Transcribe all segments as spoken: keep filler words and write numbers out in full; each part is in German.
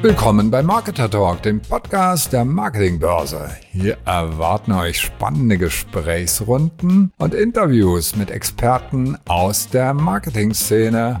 Willkommen bei Marketer Talk, dem Podcast der Marketingbörse. Hier erwarten euch spannende Gesprächsrunden und Interviews mit Experten aus der Marketingszene.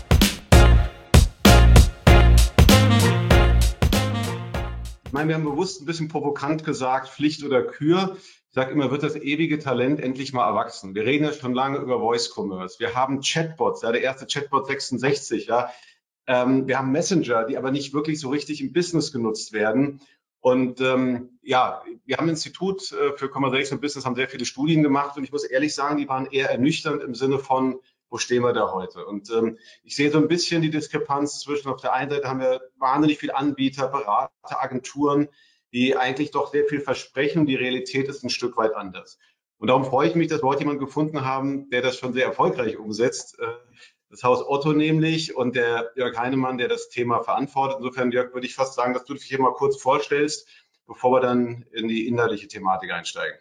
Ich meine, wir haben bewusst ein bisschen provokant gesagt, Pflicht oder Kür. Ich sage immer, wird das ewige Talent endlich mal erwachsen. Wir reden ja schon lange über Voice Commerce. Wir haben Chatbots, ja, der erste Chatbot sechsundsechzig, ja. Ähm, wir haben Messenger, die aber nicht wirklich so richtig im Business genutzt werden. Und ähm, ja, wir haben ein Institut äh, für Conversational Business, haben sehr viele Studien gemacht und ich muss ehrlich sagen, die waren eher ernüchternd im Sinne von, wo stehen wir da heute? Und ähm, ich sehe so ein bisschen die Diskrepanz zwischen, auf der einen Seite haben wir wahnsinnig viele Anbieter, Berater, Agenturen, die eigentlich doch sehr viel versprechen. Die Realität ist ein Stück weit anders. Und darum freue ich mich, dass wir heute jemanden gefunden haben, der das schon sehr erfolgreich umsetzt. Äh, das Haus Otto nämlich und der Jörg Heinemann, der das Thema verantwortet. Insofern, Jörg, würde ich fast sagen, dass du dich hier mal kurz vorstellst, bevor wir dann in die inhaltliche Thematik einsteigen.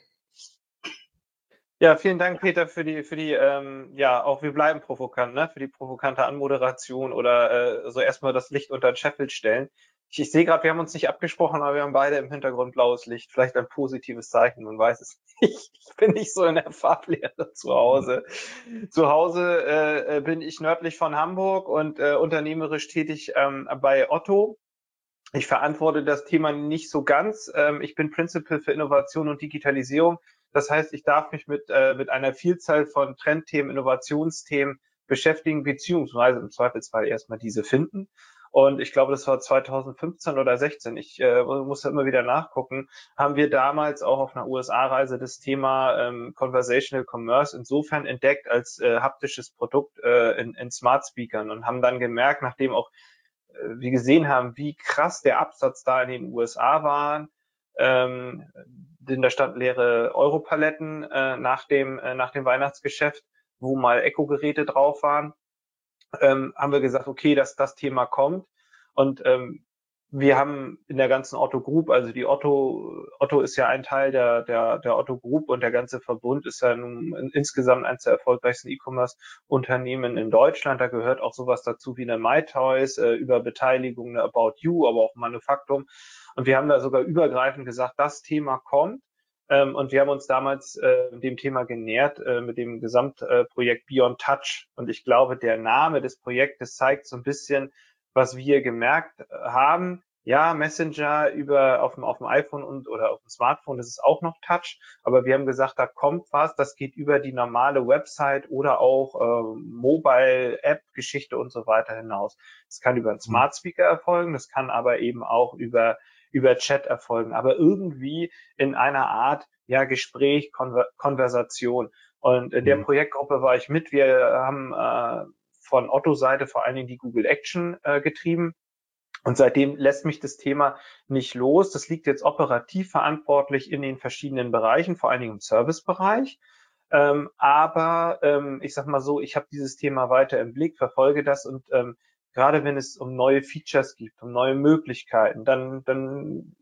Ja, vielen Dank, Peter, für die, für die, ähm, ja, auch wir bleiben provokant, ne, für die provokante Anmoderation oder äh, so erstmal das Licht unter den Scheffel stellen. Ich, ich sehe gerade, wir haben uns nicht abgesprochen, aber wir haben beide im Hintergrund blaues Licht. Vielleicht ein positives Zeichen, man weiß es nicht. Ich bin nicht so in der Farblehre zu Hause. Zu Hause äh, bin ich nördlich von Hamburg und äh, unternehmerisch tätig ähm, bei Otto. Ich verantworte das Thema nicht so ganz. Ähm, ich bin Principal für Innovation und Digitalisierung. Das heißt, ich darf mich mit, äh, mit einer Vielzahl von Trendthemen, Innovationsthemen beschäftigen, beziehungsweise im Zweifelsfall erstmal diese finden. Und ich glaube, das war zweitausendfünfzehn oder sechzehn, ich äh, muss ja immer wieder nachgucken, haben wir damals auch auf einer U S A-Reise das Thema ähm, Conversational Commerce insofern entdeckt als äh, haptisches Produkt äh, in, in Smart Speakern und haben dann gemerkt, nachdem auch äh, wir gesehen haben, wie krass der Absatz da in den U S A war, ähm, denn da standen leere Europaletten äh, nach dem äh, nach dem Weihnachtsgeschäft, wo mal Echo-Geräte drauf waren. Ähm, haben wir gesagt, okay, dass das Thema kommt. Und ähm, wir haben in der ganzen Otto Group, also die Otto, Otto ist ja ein Teil der, der, der Otto Group und der ganze Verbund ist ja nun insgesamt eines der erfolgreichsten E-Commerce-Unternehmen in Deutschland. Da gehört auch sowas dazu wie eine MyToys, äh, über Beteiligung, eine About You, aber auch Manufaktum. Und wir haben da sogar übergreifend gesagt, das Thema kommt. Ähm, und wir haben uns damals äh, dem Thema genähert äh, mit dem Gesamtprojekt äh, Beyond Touch. Und ich glaube, der Name des Projektes zeigt so ein bisschen, was wir gemerkt haben. Ja, Messenger über auf dem, auf dem iPhone und oder auf dem Smartphone, das ist auch noch Touch. Aber wir haben gesagt, da kommt was, das geht über die normale Website oder auch äh, Mobile-App-Geschichte und so weiter hinaus. Das kann über einen Smart Speaker erfolgen, das kann aber eben auch über über Chat erfolgen, aber irgendwie in einer Art, ja, Gespräch, Konver Konversation. Und in der mhm. Projektgruppe war ich mit. Wir haben äh, von Otto-Seite vor allen Dingen die Google Action äh, getrieben. Und seitdem lässt mich das Thema nicht los. Das liegt jetzt operativ verantwortlich in den verschiedenen Bereichen, vor allen Dingen im Servicebereich. Ähm, aber ähm, ich sag mal so, ich habe dieses Thema weiter im Blick, verfolge das und ähm, gerade wenn es um neue Features gibt, um neue Möglichkeiten, dann, dann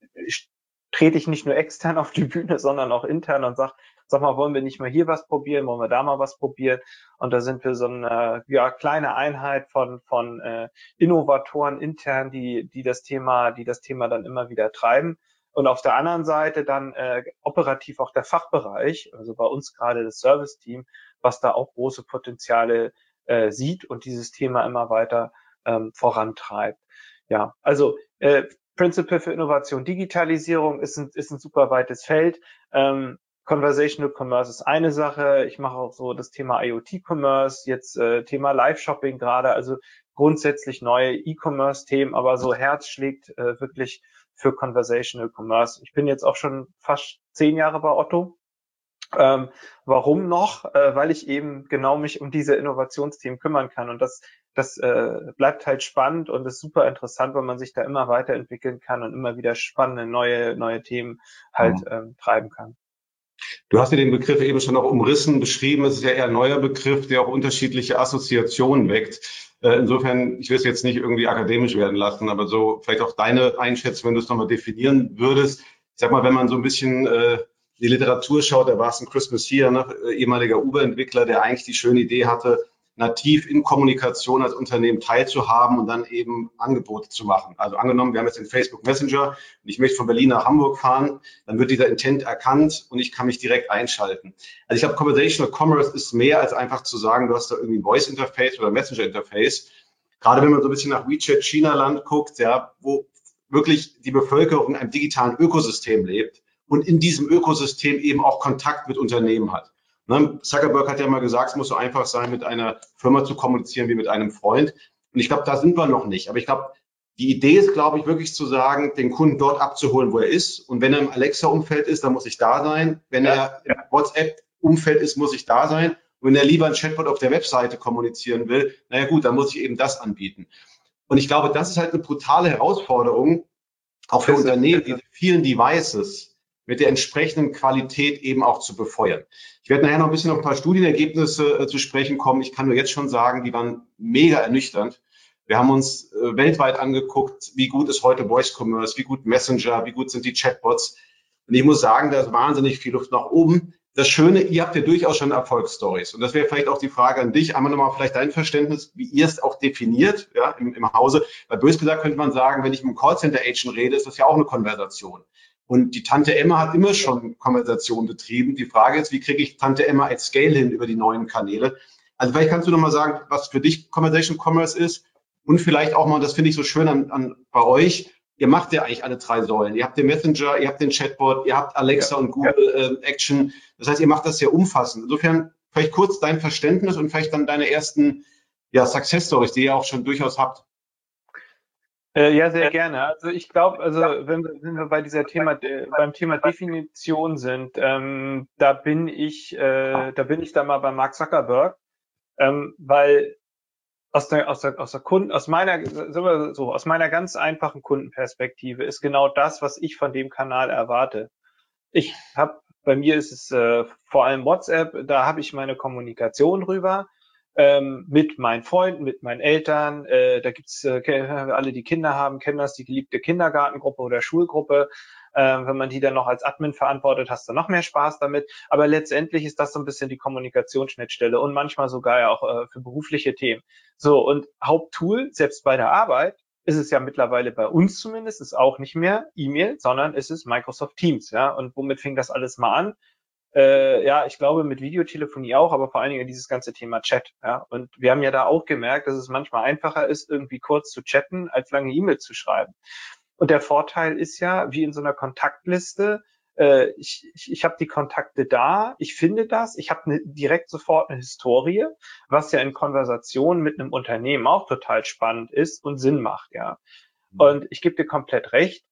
trete ich nicht nur extern auf die Bühne, sondern auch intern und sag, sag mal, wollen wir nicht mal hier was probieren, wollen wir da mal was probieren? Und da sind wir so eine ja, kleine Einheit von, von äh, Innovatoren intern, die, die das Thema, die das Thema dann immer wieder treiben. Und auf der anderen Seite dann äh, operativ auch der Fachbereich, also bei uns gerade das Service-Team, was da auch große Potenziale Äh, sieht und dieses Thema immer weiter ähm, vorantreibt. Ja, also äh, Principle für Innovation, Digitalisierung ist ein, ist ein super weites Feld. Ähm, Conversational Commerce ist eine Sache. Ich mache auch so das Thema IoT-Commerce, jetzt äh, Thema Live-Shopping gerade, also grundsätzlich neue E-Commerce-Themen, aber so Herz schlägt äh, wirklich für Conversational Commerce. Ich bin jetzt auch schon fast zehn Jahre bei Otto. Ähm, warum noch? Äh, weil ich eben genau mich um diese Innovationsthemen kümmern kann und das das äh, bleibt halt spannend und ist super interessant, weil man sich da immer weiterentwickeln kann und immer wieder spannende neue neue Themen halt mhm. ähm, treiben kann. Du hast ja den Begriff eben schon auch umrissen, beschrieben. Es ist ja eher ein neuer Begriff, der auch unterschiedliche Assoziationen weckt. Äh, insofern, ich will es jetzt nicht irgendwie akademisch werden lassen, aber so vielleicht auch deine Einschätzung, wenn du es nochmal definieren würdest. Ich sag mal, wenn man so ein bisschen äh, die Literatur schaut, da war es ein Chris Messina, ne, ehemaliger Uber-Entwickler, der eigentlich die schöne Idee hatte, nativ in Kommunikation als Unternehmen teilzuhaben und dann eben Angebote zu machen. Also angenommen, wir haben jetzt den Facebook Messenger und ich möchte von Berlin nach Hamburg fahren, dann wird dieser Intent erkannt und ich kann mich direkt einschalten. Also ich glaube, Conversational Commerce ist mehr als einfach zu sagen, du hast da irgendwie ein Voice-Interface oder Messenger-Interface. Gerade wenn man so ein bisschen nach WeChat China-Land guckt, ja, wo wirklich die Bevölkerung in einem digitalen Ökosystem lebt und in diesem Ökosystem eben auch Kontakt mit Unternehmen hat. Ne? Zuckerberg hat ja mal gesagt, es muss so einfach sein, mit einer Firma zu kommunizieren wie mit einem Freund. Und ich glaube, da sind wir noch nicht. Aber ich glaube, die Idee ist, glaube ich, wirklich zu sagen, den Kunden dort abzuholen, wo er ist. Und wenn er im Alexa-Umfeld ist, dann muss ich da sein. Wenn Ja, er im WhatsApp-Umfeld ist, muss ich da sein. Und wenn er lieber ein Chatbot auf der Webseite kommunizieren will, naja gut, dann muss ich eben das anbieten. Und ich glaube, das ist halt eine brutale Herausforderung, auch für Das ist- Unternehmen, diese vielen Devices mit der entsprechenden Qualität eben auch zu befeuern. Ich werde nachher noch ein bisschen auf ein paar Studienergebnisse äh, zu sprechen kommen. Ich kann nur jetzt schon sagen, die waren mega ernüchternd. Wir haben uns äh, weltweit angeguckt, wie gut ist heute Voice Commerce, wie gut Messenger, wie gut sind die Chatbots. Und ich muss sagen, da ist wahnsinnig viel Luft nach oben. Das Schöne, ihr habt ja durchaus schon Erfolgsstories. Und das wäre vielleicht auch die Frage an dich. Einmal nochmal vielleicht dein Verständnis, wie ihr es auch definiert, ja, im, im Hause. Weil bös gesagt könnte man sagen, wenn ich mit einem Callcenter-Agent rede, ist das ja auch eine Konversation. Und die Tante Emma hat immer schon Konversation betrieben. Die Frage ist, wie kriege ich Tante Emma at Scale hin über die neuen Kanäle? Also vielleicht kannst du nochmal sagen, was für dich Conversation Commerce ist. Und vielleicht auch mal, das finde ich so schön an, an bei euch, ihr macht ja eigentlich alle drei Säulen. Ihr habt den Messenger, ihr habt den Chatbot, ihr habt Alexa ja, und Google ja. äh, Action. Das heißt, ihr macht das sehr umfassend. Insofern vielleicht kurz dein Verständnis und vielleicht dann deine ersten ja, Success Stories, die ihr auch schon durchaus habt. Äh, ja, sehr gerne. Also ich glaube, also wenn wir, wenn wir bei dieser Thema äh, beim Thema Definition sind, ähm, da bin ich, äh, da bin ich da mal bei Mark Zuckerberg, ähm, weil aus der aus der aus der Kunden aus meiner sagen wir so aus meiner ganz einfachen Kundenperspektive ist genau das, was ich von dem Kanal erwarte. Ich habe bei mir ist es äh, vor allem WhatsApp, da habe ich meine Kommunikation rüber. Ähm, mit meinen Freunden, mit meinen Eltern, äh, da gibt's äh, alle, die Kinder haben, kennen das, die geliebte Kindergartengruppe oder Schulgruppe. Äh, wenn man die dann noch als Admin verantwortet, hast du noch mehr Spaß damit. Aber letztendlich ist das so ein bisschen die Kommunikationsschnittstelle und manchmal sogar ja auch äh, für berufliche Themen. So, und Haupttool, selbst bei der Arbeit, ist es ja mittlerweile bei uns zumindest, ist auch nicht mehr E-Mail, sondern es ist Microsoft Teams. Ja. Und womit fing das alles mal an? Äh, ja, ich glaube mit Videotelefonie auch, aber vor allen Dingen dieses ganze Thema Chat. Ja, und wir haben ja da auch gemerkt, dass es manchmal einfacher ist, irgendwie kurz zu chatten, als lange E-Mail zu schreiben. Und der Vorteil ist ja, wie in so einer Kontaktliste, äh, ich, ich, ich habe die Kontakte da, ich finde das, ich habe ne, direkt sofort eine Historie, was ja in Konversationen mit einem Unternehmen auch total spannend ist und Sinn macht. Ja, und ich gebe dir komplett recht.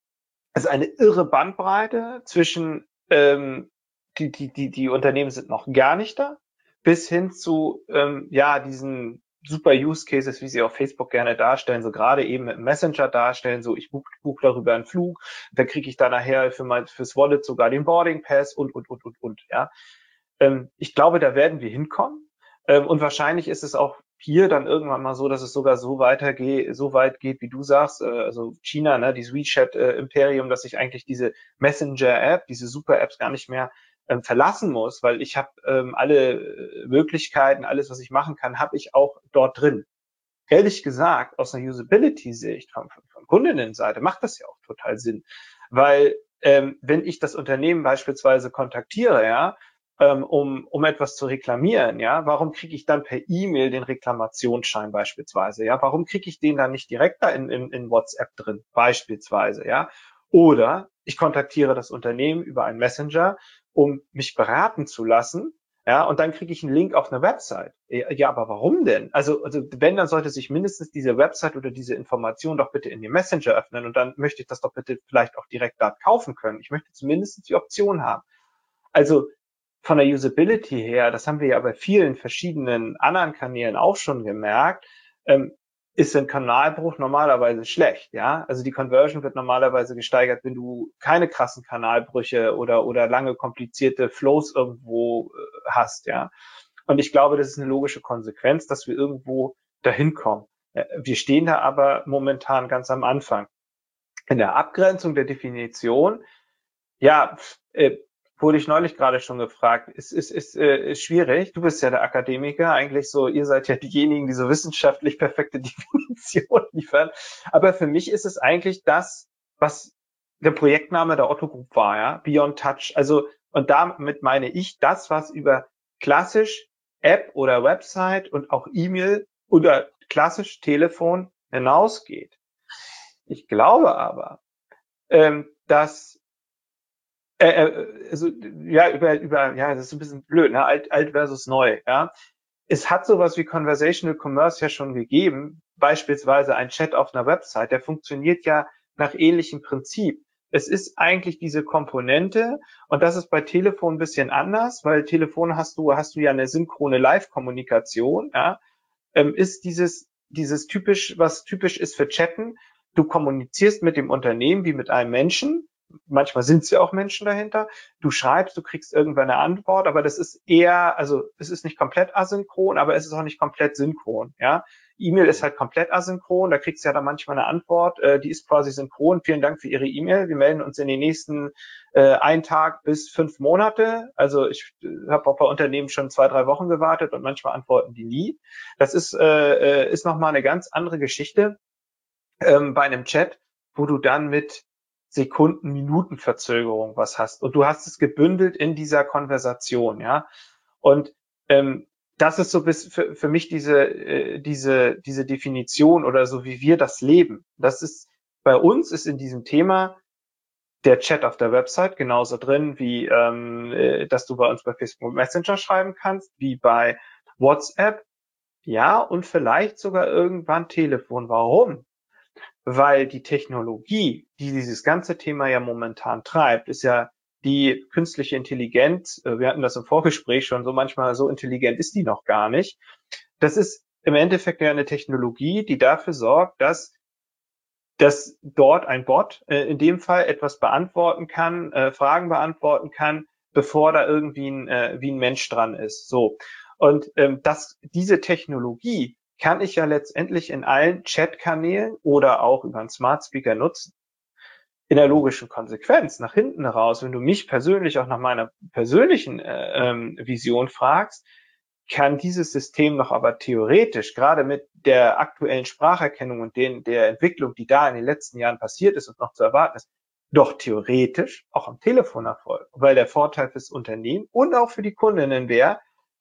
Es ist eine irre Bandbreite zwischen ähm, Die, die, die, die Unternehmen sind noch gar nicht da, bis hin zu, ähm, ja, diesen super Use Cases, wie sie auf Facebook gerne darstellen, so gerade eben mit Messenger darstellen, so ich buche buch darüber einen Flug, dann kriege ich da nachher für mein, fürs Wallet sogar den Boarding Pass und, und, und, und, und, ja. Ähm, ich glaube, da werden wir hinkommen. Ähm, und wahrscheinlich ist es auch hier dann irgendwann mal so, dass es sogar so weitergeht, so weit geht, wie du sagst, äh, also China, ne, dieses WeChat-Imperium, äh, dass ich eigentlich diese Messenger-App, diese Super-Apps gar nicht mehr ähm, verlassen muss, weil ich habe ähm, alle Möglichkeiten, alles, was ich machen kann, habe ich auch dort drin. Ehrlich gesagt, aus einer Usability-Sicht von, von, von Kundinnenseite macht das ja auch total Sinn, weil ähm, wenn ich das Unternehmen beispielsweise kontaktiere, ja, ähm, um um etwas zu reklamieren, ja, warum kriege ich dann per E-Mail den Reklamationsschein beispielsweise, ja, warum kriege ich den dann nicht direkt da in, in, in WhatsApp drin beispielsweise, ja, oder ich kontaktiere das Unternehmen über einen Messenger, um mich beraten zu lassen, ja, und dann kriege ich einen Link auf eine Website. Ja, aber warum denn? Also, also wenn, dann sollte sich mindestens diese Website oder diese Information doch bitte in den Messenger öffnen und dann möchte ich das doch bitte vielleicht auch direkt dort kaufen können. Ich möchte zumindest die Option haben. Also von der Usability her, das haben wir ja bei vielen verschiedenen anderen Kanälen auch schon gemerkt, ähm, ist ein Kanalbruch normalerweise schlecht, ja. Also die Conversion wird normalerweise gesteigert, wenn du keine krassen Kanalbrüche oder oder lange komplizierte Flows irgendwo äh, hast, ja. Und ich glaube, das ist eine logische Konsequenz, dass wir irgendwo dahin kommen. Wir stehen da aber momentan ganz am Anfang. In der Abgrenzung der Definition, ja, äh, wurde ich neulich gerade schon gefragt. Ist, ist, ist, äh, ist schwierig. Du bist ja der Akademiker. Eigentlich so, ihr seid ja diejenigen, die so wissenschaftlich perfekte Definition liefern. Aber für mich ist es eigentlich das, was der Projektname der Otto Group war, ja. Beyond Touch. Also, und damit meine ich das, was über klassisch App oder Website und auch E-Mail oder klassisch Telefon hinausgeht. Ich glaube aber, ähm, dass äh, also ja über über ja das ist ein bisschen blöd, ne? Alt alt versus neu, ja. Es hat sowas wie Conversational Commerce ja schon gegeben, beispielsweise ein Chat auf einer Website, der funktioniert ja nach ähnlichem Prinzip. Es ist eigentlich diese Komponente, und das ist bei Telefon ein bisschen anders, weil Telefon hast du hast du ja eine synchrone Live-Kommunikation, ja. Ähm, ist dieses dieses typisch, was typisch ist für Chatten. Du kommunizierst mit dem Unternehmen wie mit einem Menschen. Manchmal sind es ja auch Menschen dahinter. Du schreibst, du kriegst irgendwann eine Antwort, aber das ist eher, also es ist nicht komplett asynchron, aber es ist auch nicht komplett synchron. Ja, E-Mail ist halt komplett asynchron. Da kriegst du ja dann manchmal eine Antwort, äh, die ist quasi synchron. Vielen Dank für Ihre E-Mail. Wir melden uns in den nächsten äh, ein Tag bis fünf Monate. Also ich äh, habe auch bei Unternehmen schon zwei, drei Wochen gewartet und manchmal antworten die nie. Das ist äh, ist nochmal eine ganz andere Geschichte ähm, bei einem Chat, wo du dann mit Sekunden, Minuten Verzögerung was hast. Und du hast es gebündelt in dieser Konversation, ja. Und ähm, das ist so bis für, für mich diese äh, diese diese Definition oder so, wie wir das leben. Das ist bei uns ist in diesem Thema der Chat auf der Website genauso drin, wie ähm, äh, dass du bei uns bei Facebook Messenger schreiben kannst, wie bei WhatsApp. Ja, und vielleicht sogar irgendwann Telefon. Warum? Weil die Technologie, die dieses ganze Thema ja momentan treibt, ist ja die künstliche Intelligenz. Wir hatten das im Vorgespräch schon, so manchmal so intelligent ist die noch gar nicht. Das ist im Endeffekt ja eine Technologie, die dafür sorgt, dass, dass dort ein Bot äh, in dem Fall etwas beantworten kann, äh, Fragen beantworten kann, bevor da irgendwie ein, äh, wie ein Mensch dran ist. So. Und ähm, das, diese Technologie kann ich ja letztendlich in allen Chatkanälen oder auch über einen Smart Speaker nutzen. In der logischen Konsequenz, nach hinten raus, wenn du mich persönlich auch nach meiner persönlichen äh, ähm, Vision fragst, kann dieses System noch aber theoretisch, gerade mit der aktuellen Spracherkennung und den, der Entwicklung, die da in den letzten Jahren passiert ist und noch zu erwarten ist, doch theoretisch auch am Telefon erfolgen. Weil der Vorteil fürs Unternehmen und auch für die Kundinnen wäre,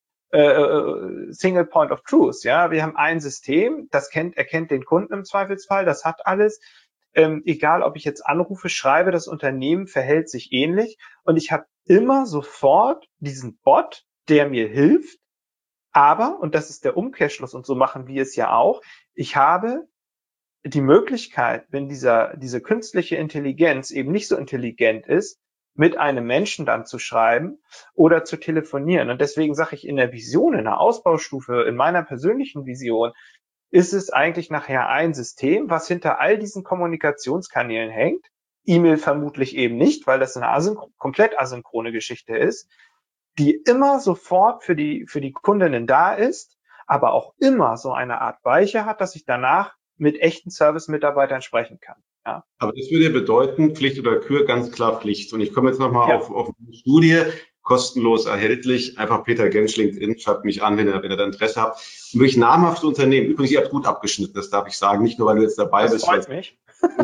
Uh, Single Point of Truth, ja, wir haben ein System, das kennt, erkennt den Kunden im Zweifelsfall, das hat alles, ähm, egal ob ich jetzt anrufe, schreibe, das Unternehmen verhält sich ähnlich und ich habe immer sofort diesen Bot, der mir hilft, aber, und das ist der Umkehrschluss und so machen wir es ja auch, ich habe die Möglichkeit, wenn dieser, diese künstliche Intelligenz eben nicht so intelligent ist, mit einem Menschen dann zu schreiben oder zu telefonieren. Und deswegen sage ich in der Vision, in der Ausbaustufe, in meiner persönlichen Vision, ist es eigentlich nachher ein System, was hinter all diesen Kommunikationskanälen hängt. E-Mail vermutlich eben nicht, weil das eine asynch- komplett asynchrone Geschichte ist, die immer sofort für die, für die Kundinnen da ist, aber auch immer so eine Art Weiche hat, dass ich danach mit echten Service-Mitarbeitern sprechen kann. Ja. Aber das würde bedeuten, Pflicht oder Kür, ganz klar Pflicht. Und ich komme jetzt nochmal ja. auf, auf eine Studie, kostenlos erhältlich. Einfach Peter Gensch, LinkedIn, schreibt mich an, wenn ihr, wenn ihr da Interesse habt. Und wirklich namhafte Unternehmen. Übrigens, ihr habt gut abgeschnitten, das darf ich sagen. Nicht nur, weil du jetzt dabei das bist. Das freut mich.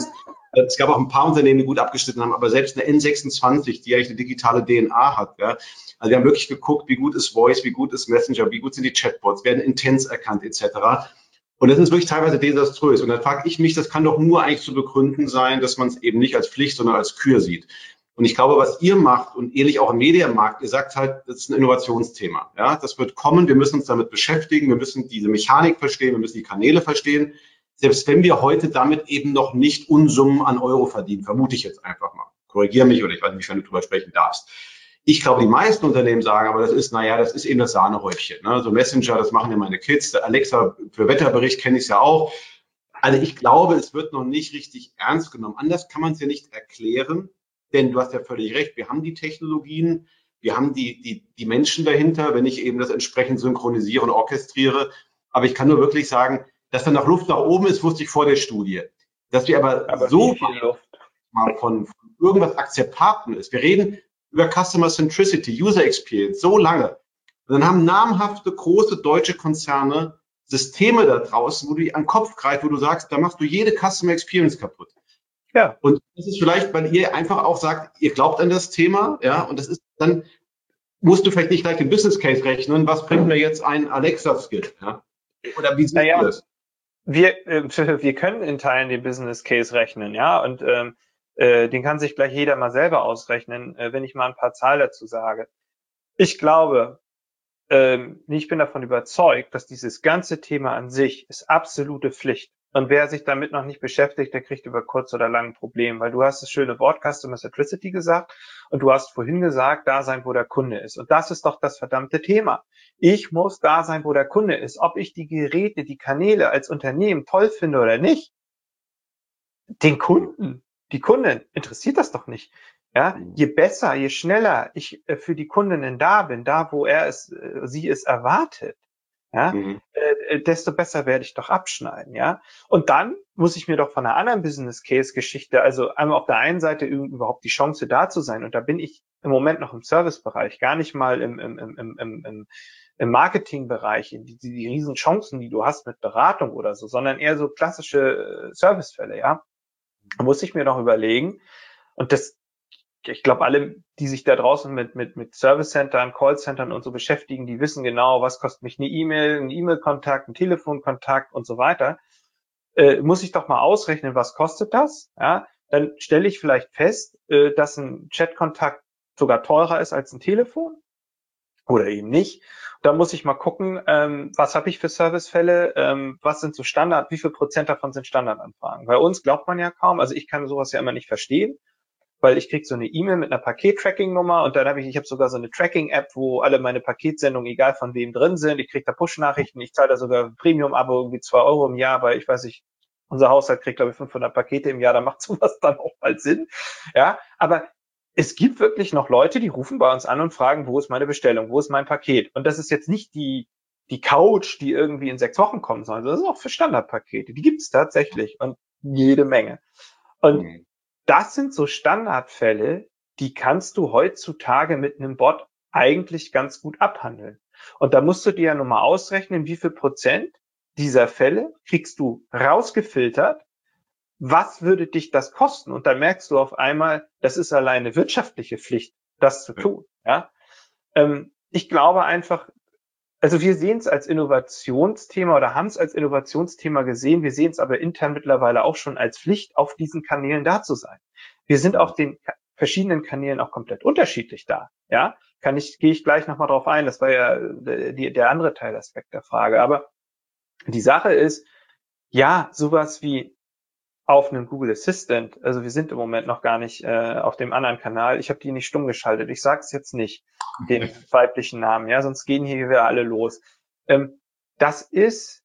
Es gab auch ein paar Unternehmen, die gut abgeschnitten haben, aber selbst eine N sechsundzwanzig, die eigentlich eine digitale D N A hat. Ja. Also wir haben wirklich geguckt, wie gut ist Voice, wie gut ist Messenger, wie gut sind die Chatbots, werden Intents erkannt et cetera. Und das ist wirklich teilweise desaströs. Und dann frage ich mich, das kann doch nur eigentlich zu begründen sein, dass man es eben nicht als Pflicht, sondern als Kür sieht. Und ich glaube, was ihr macht und ähnlich auch im Medienmarkt, ihr sagt halt, das ist ein Innovationsthema. Ja, das wird kommen. Wir müssen uns damit beschäftigen. Wir müssen diese Mechanik verstehen. Wir müssen die Kanäle verstehen. Selbst wenn wir heute damit eben noch nicht Unsummen an Euro verdienen, vermute ich jetzt einfach mal. Korrigiere mich oder ich weiß nicht, wenn du drüber sprechen darfst. Ich glaube, die meisten Unternehmen sagen, aber das ist, naja, das ist eben das Sahnehäubchen. Ne? So Messenger, das machen ja meine Kids. Der Alexa für Wetterbericht kenne ich es ja auch. Also ich glaube, es wird noch nicht richtig ernst genommen. Anders kann man es ja nicht erklären, denn du hast ja völlig recht. Wir haben die Technologien, wir haben die, die, die Menschen dahinter, wenn ich eben das entsprechend synchronisiere und orchestriere. Aber ich kann nur wirklich sagen, dass da noch Luft nach oben ist, wusste ich vor der Studie. Dass wir aber, aber so viel Luft mal von, von irgendwas Akzeptablen ist. Wir reden über Customer Centricity, User Experience, so lange. Und dann haben namhafte, große deutsche Konzerne Systeme da draußen, wo du die an den Kopf greifst, wo du sagst, da machst du jede Customer Experience kaputt. Ja. Und das ist vielleicht, weil ihr einfach auch sagt, ihr glaubt an das Thema, ja, und das ist, dann musst du vielleicht nicht gleich den Business Case rechnen, was bringt mir jetzt ein Alexa-Skill, ja? Oder wie siehst naja, du das? Wir, äh, wir können in Teilen den Business Case rechnen, ja, und ähm, äh, den kann sich gleich jeder mal selber ausrechnen, äh, wenn ich mal ein paar Zahlen dazu sage. Ich glaube, ähm, ich bin davon überzeugt, dass dieses ganze Thema an sich ist absolute Pflicht. Und wer sich damit noch nicht beschäftigt, der kriegt über kurz oder lang ein Problem, weil du hast das schöne Wort Customer Centricity gesagt und du hast vorhin gesagt, da sein, wo der Kunde ist. Und das ist doch das verdammte Thema. Ich muss da sein, wo der Kunde ist. Ob ich die Geräte, die Kanäle als Unternehmen toll finde oder nicht, den Kunden, die Kundin interessiert das doch nicht. Ja, je besser, je schneller ich für die Kundinnen da bin, da wo er es, sie es erwartet, ja, mhm. äh, desto besser werde ich doch abschneiden, ja. Und dann muss ich mir doch von einer anderen Business Case Geschichte, also einmal auf der einen Seite überhaupt die Chance da zu sein, und da bin ich im Moment noch im Servicebereich, gar nicht mal im, im, im, im, im, im Marketingbereich, die, die, die riesen Chancen, die du hast mit Beratung oder so, sondern eher so klassische Servicefälle, ja. Da muss ich mir doch überlegen, und das, ich glaube, alle, die sich da draußen mit mit mit Service-Centern, Call-Centern und so beschäftigen, die wissen genau, was kostet mich eine E-Mail, ein E-Mail-Kontakt, ein Telefonkontakt und so weiter. Äh, muss ich doch mal ausrechnen, was kostet das? Ja, dann stelle ich vielleicht fest, äh, dass ein Chat-Kontakt sogar teurer ist als ein Telefon oder eben nicht. Da muss ich mal gucken, ähm, was habe ich für Servicefälle, ähm, was sind so Standard, wie viel Prozent davon sind Standardanfragen? Bei uns glaubt man ja kaum, also ich kann sowas ja immer nicht verstehen, weil ich krieg so eine E-Mail mit einer Paket-Tracking-Nummer und dann habe ich, ich habe sogar so eine Tracking-App, wo alle meine Paketsendungen, egal von wem drin sind, ich krieg da Push-Nachrichten, ich zahle da sogar Premium-Abo, irgendwie zwei Euro im Jahr, weil ich weiß nicht, unser Haushalt kriegt, glaube ich, fünfhundert Pakete im Jahr, da macht sowas dann auch mal Sinn, ja, aber es gibt wirklich noch Leute, die rufen bei uns an und fragen, wo ist meine Bestellung, wo ist mein Paket? Und das ist jetzt nicht die die Couch, die irgendwie in sechs Wochen kommt, sondern das ist auch für Standardpakete, die gibt es tatsächlich und jede Menge. Und mhm. Das sind so Standardfälle, die kannst du heutzutage mit einem Bot eigentlich ganz gut abhandeln. Und da musst du dir ja nur mal ausrechnen, wie viel Prozent dieser Fälle kriegst du rausgefiltert. Was würde dich das kosten? Und dann merkst du auf einmal, das ist alleine wirtschaftliche Pflicht, das zu tun. Ja, ähm, ich glaube einfach, also wir sehen es als Innovationsthema oder haben es als Innovationsthema gesehen. Wir sehen es aber intern mittlerweile auch schon als Pflicht, auf diesen Kanälen da zu sein. Wir sind auf den verschiedenen Kanälen auch komplett unterschiedlich da. Ja, kann ich, gehe ich gleich nochmal drauf ein. Das war ja die, der andere Teilaspekt der Frage. Aber die Sache ist, ja, sowas wie auf einem Google Assistant, also wir sind im Moment noch gar nicht äh, auf dem anderen Kanal. Ich habe die nicht stumm geschaltet. Ich sage es jetzt nicht, den weiblichen Namen, ja, sonst gehen hier wieder alle los. Ähm, das ist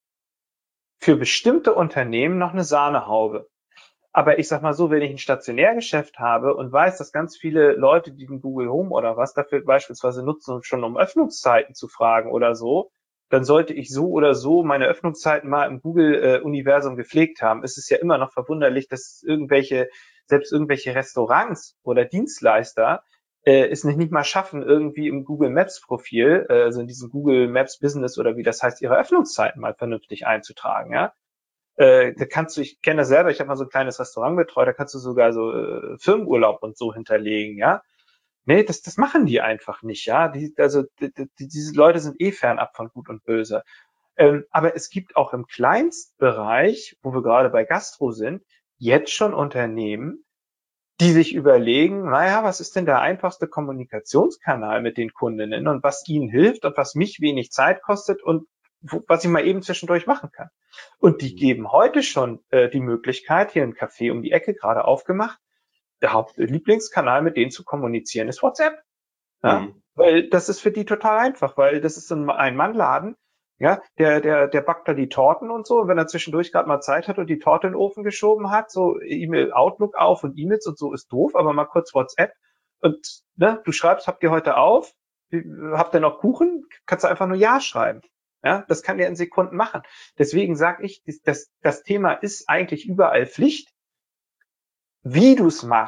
für bestimmte Unternehmen noch eine Sahnehaube. Aber ich sag mal so, wenn ich ein Stationärgeschäft habe und weiß, dass ganz viele Leute, die den Google Home oder was dafür beispielsweise nutzen, schon um Öffnungszeiten zu fragen oder so, dann sollte ich so oder so meine Öffnungszeiten mal im Google-Universum äh, gepflegt haben. Es ist ja immer noch verwunderlich, dass irgendwelche, selbst irgendwelche Restaurants oder Dienstleister äh, es nicht, nicht mal schaffen, irgendwie im Google Maps-Profil, äh, also in diesem Google Maps Business oder wie das heißt, ihre Öffnungszeiten mal vernünftig einzutragen. Ja, äh, da kannst du, ich kenne das selber, ich habe mal so ein kleines Restaurant betreut, da kannst du sogar so äh, Firmenurlaub und so hinterlegen, ja. Nee, das, das machen die einfach nicht, ja. Die, also die, die, diese Leute sind eh fernab von Gut und Böse. Ähm, aber es gibt auch im Kleinstbereich, wo wir gerade bei Gastro sind, jetzt schon Unternehmen, die sich überlegen, naja, was ist denn der einfachste Kommunikationskanal mit den Kundinnen und was ihnen hilft und was mich wenig Zeit kostet und wo, was ich mal eben zwischendurch machen kann. Und die geben heute schon äh, die Möglichkeit, hier ein Café um die Ecke gerade aufgemacht, der Hauptlieblingskanal mit denen zu kommunizieren ist WhatsApp. Ja, mhm. Weil das ist für die total einfach, weil das ist ein Ein-Mann-Laden, ja, der, der, der backt da die Torten und so. Und wenn er zwischendurch gerade mal Zeit hat und die Torte in den Ofen geschoben hat, so E-Mail Outlook auf und E-Mails und so ist doof, aber mal kurz WhatsApp und ne, du schreibst, habt ihr heute auf? Habt ihr noch Kuchen? Kannst du einfach nur Ja schreiben. Ja, das kann der in Sekunden machen. Deswegen sage ich, das, das Thema ist eigentlich überall Pflicht. Wie du es machst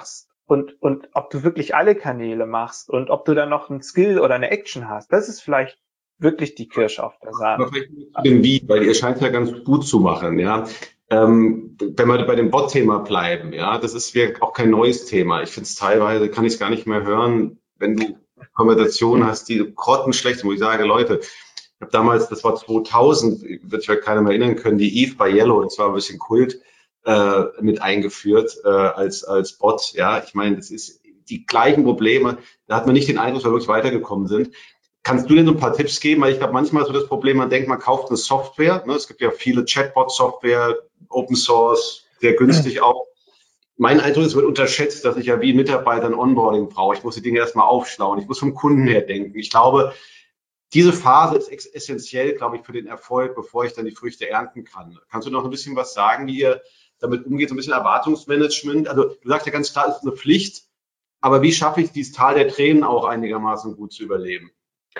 und, und ob du wirklich alle Kanäle machst und ob du dann noch einen Skill oder eine Action hast, das ist vielleicht wirklich die Kirsche auf der Sahne. Aber vielleicht zu dem Wie, weil ihr scheint ja ganz gut zu machen, ja. Ähm, wenn wir bei dem Bot-Thema bleiben, ja, das ist ja auch kein neues Thema. Ich finde es teilweise, kann ich es gar nicht mehr hören, wenn du Konversationen hast, die grottenschlecht sind, wo ich sage, Leute, ich habe damals, das war zweitausend, wird sich keiner mehr erinnern können, die Eve bei Yellow, das war ein bisschen Kult, äh, mit eingeführt äh, als als Bot. Ja, ich meine, das ist die gleichen Probleme. Da hat man nicht den Eindruck, dass wir wirklich weitergekommen sind. Kannst du denn so ein paar Tipps geben? Weil ich glaube, manchmal ist so das Problem, man denkt, man kauft eine Software. Ne? Es gibt ja viele Chatbot-Software, Open Source, sehr günstig auch. Mein Eindruck ist, es wird unterschätzt, dass ich ja wie Mitarbeiter ein Onboarding brauche. Ich muss die Dinge erstmal aufschlauen. Ich muss vom Kunden her denken. Ich glaube, diese Phase ist essentiell, glaube ich, für den Erfolg, bevor ich dann die Früchte ernten kann. Kannst du noch ein bisschen was sagen, wie ihr damit umgeht, so ein bisschen Erwartungsmanagement? Also du sagst ja ganz klar, es ist eine Pflicht, aber wie schaffe ich dieses Tal der Tränen auch einigermaßen gut zu überleben?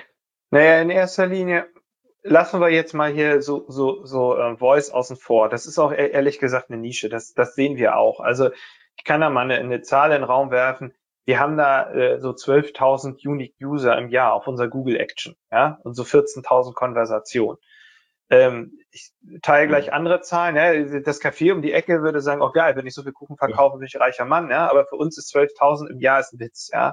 Naja, in erster Linie lassen wir jetzt mal hier so so so äh, Voice außen vor. Das ist auch e- ehrlich gesagt eine Nische. Das das sehen wir auch. Also ich kann da mal eine, eine Zahl in den Raum werfen. Wir haben da äh, so zwölftausend Unique User im Jahr auf unserer Google Action, ja, und so vierzehntausend Konversationen. Ähm, ich teile gleich andere Zahlen. Ja. Das Café um die Ecke würde sagen, oh geil, wenn ich so viel Kuchen verkaufe, bin ich ein reicher Mann. Ja, aber für uns ist zwölftausend im Jahr ist ein Witz. Ja.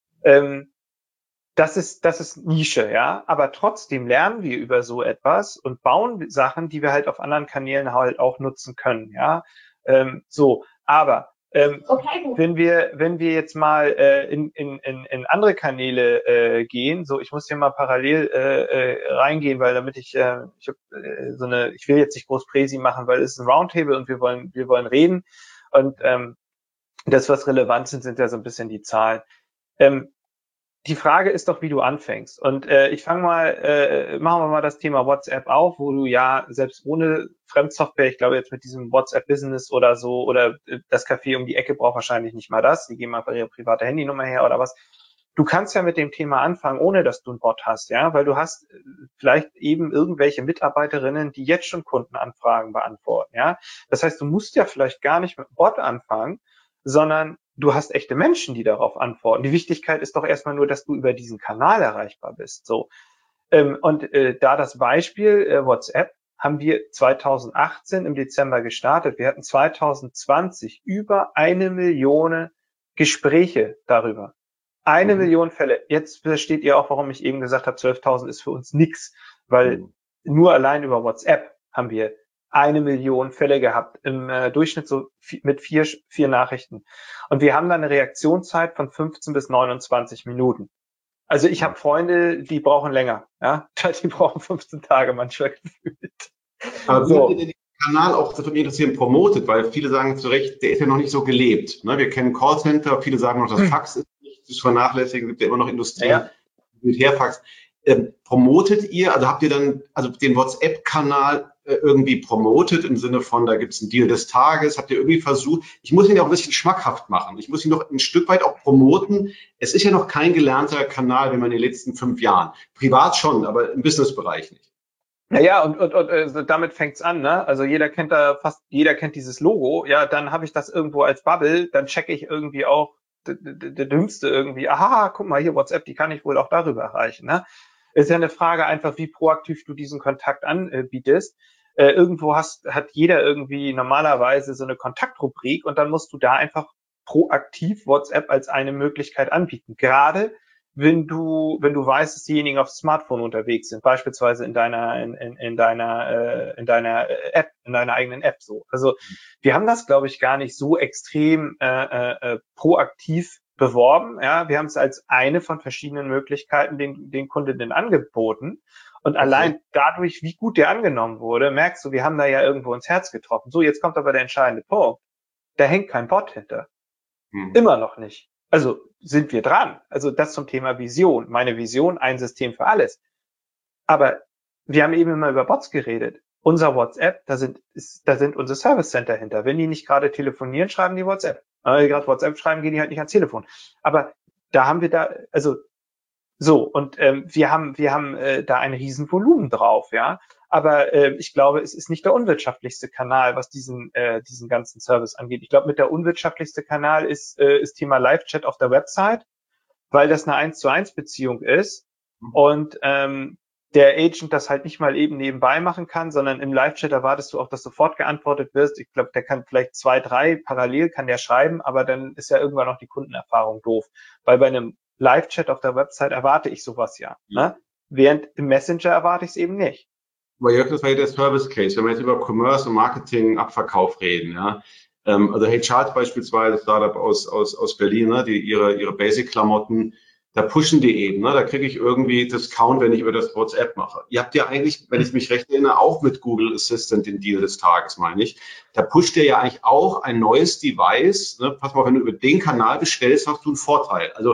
Ähm, Das ist, das ist Nische, ja. Aber trotzdem lernen wir über so etwas und bauen Sachen, die wir halt auf anderen Kanälen halt auch nutzen können, ja. Ähm, so. Aber, ähm, okay. wenn wir, wenn wir jetzt mal, äh, in, in, in, in andere Kanäle, äh, gehen, so, ich muss hier mal parallel, äh, äh, reingehen, weil damit ich, äh, ich hab, äh, so eine, ich will jetzt nicht groß Präsi machen, weil es ist ein Roundtable und wir wollen, wir wollen reden und, ähm, das, was relevant sind, sind ja so ein bisschen die Zahlen. Ähm, Die Frage ist doch, wie du anfängst. Und äh, ich fange mal, äh, machen wir mal das Thema WhatsApp auf, wo du ja selbst ohne Fremdsoftware, ich glaube jetzt mit diesem WhatsApp Business oder so, oder äh, das Café um die Ecke braucht wahrscheinlich nicht mal das, die geben einfach ihre private Handynummer her oder was. Du kannst ja mit dem Thema anfangen, ohne dass du einen Bot hast, ja, weil du hast äh, vielleicht eben irgendwelche Mitarbeiterinnen, die jetzt schon Kundenanfragen beantworten, ja. Das heißt, du musst ja vielleicht gar nicht mit einem Bot anfangen, sondern du hast echte Menschen, die darauf antworten. Die Wichtigkeit ist doch erstmal nur, dass du über diesen Kanal erreichbar bist. So. Ähm, und äh, da das Beispiel äh, WhatsApp haben wir zweitausendachtzehn im Dezember gestartet. Wir hatten zweitausendzwanzig über eine Million Gespräche darüber. Eine mhm. Million Fälle. Jetzt versteht ihr auch, warum ich eben gesagt habe, zwölftausend ist für uns nix, weil mhm. nur allein über WhatsApp haben wir eine Million Fälle gehabt, im äh, Durchschnitt so mit vier, vier Nachrichten. Und wir haben dann eine Reaktionszeit von fünfzehn bis neunundzwanzig Minuten. Also ich habe Freunde, die brauchen länger, ja, die brauchen fünfzehn Tage manchmal gefühlt. Aber wie habt ihr denn den Kanal auch, das würde mich interessieren, promotet? Weil viele sagen zu Recht, der ist ja noch nicht so gelebt. Ne? Wir kennen Callcenter, viele sagen noch, das Fax ist nicht zu vernachlässigen, gibt ja immer noch Industrie ja. mit Herfax. Ähm, promotet ihr, also habt ihr dann also den WhatsApp-Kanal äh, irgendwie promotet im Sinne von, da gibt es einen Deal des Tages, habt ihr irgendwie versucht, ich muss ihn ja auch ein bisschen schmackhaft machen, ich muss ihn noch ein Stück weit auch promoten. Es ist ja noch kein gelernter Kanal, wenn man in den letzten fünf Jahren, privat schon, aber im Businessbereich nicht. Naja, und, und, und äh, damit fängt's an, ne? Also jeder kennt da, fast jeder kennt dieses Logo, ja, dann habe ich das irgendwo als Bubble, dann checke ich irgendwie auch der Dümmste irgendwie, aha, guck mal hier, WhatsApp, die kann ich wohl auch darüber erreichen, ne? Ist ja eine Frage einfach, wie proaktiv du diesen Kontakt anbietest. Äh, irgendwo hast, hat jeder irgendwie normalerweise so eine Kontaktrubrik und dann musst du da einfach proaktiv WhatsApp als eine Möglichkeit anbieten. Gerade wenn du, wenn du weißt, dass diejenigen aufs Smartphone unterwegs sind, beispielsweise in deiner, in, in, in deiner, äh, in deiner App, in deiner eigenen App so. Also wir haben das, glaube ich, gar nicht so extrem äh, äh, proaktiv beworben. Ja, wir haben es als eine von verschiedenen Möglichkeiten den, den Kundinnen angeboten. Und okay. Allein dadurch, wie gut der angenommen wurde, merkst du, wir haben da ja irgendwo ins Herz getroffen. So, jetzt kommt aber der entscheidende Punkt. Da hängt kein Bot hinter. Hm. Immer noch nicht. Also sind wir dran. Also das zum Thema Vision. Meine Vision, ein System für alles. Aber wir haben eben immer über Bots geredet. Unser WhatsApp, da sind, ist, da sind unsere Service Center hinter. Wenn die nicht gerade telefonieren, schreiben die WhatsApp. Wenn die gerade WhatsApp schreiben, gehen die halt nicht ans Telefon. Aber da haben wir da, also so, und ähm, wir haben wir haben äh, da ein Riesenvolumen drauf, ja. Aber äh, ich glaube, es ist nicht der unwirtschaftlichste Kanal, was diesen äh, diesen ganzen Service angeht. Ich glaube, mit der unwirtschaftlichste Kanal ist äh, ist Thema Live-Chat auf der Website, weil das eine eins zu eins Beziehung ist und ähm, der Agent das halt nicht mal eben nebenbei machen kann, sondern im Live-Chat erwartest du auch, dass sofort geantwortet wirst. Ich glaube, der kann vielleicht zwei, drei parallel kann der schreiben, aber dann ist ja irgendwann noch die Kundenerfahrung doof. Weil bei einem Live-Chat auf der Website erwarte ich sowas ja. Ne? Während im Messenger erwarte ich es eben nicht. Aber Jörg, das war ja der Service Case. Wenn wir jetzt über Commerce und Marketing, Abverkauf reden, ja. Ähm, also Hey Charles beispielsweise, Startup aus, aus, aus Berlin, ne, die ihre, ihre Basic-Klamotten, da pushen die eben, ne? Da kriege ich irgendwie Discount, wenn ich über das WhatsApp mache. Ihr habt ja eigentlich, wenn ich mich recht erinnere, auch mit Google Assistant den Deal des Tages, meine ich. Da pusht ihr ja eigentlich auch ein neues Device. Ne? Pass mal, wenn du über den Kanal bestellst, hast du einen Vorteil. Also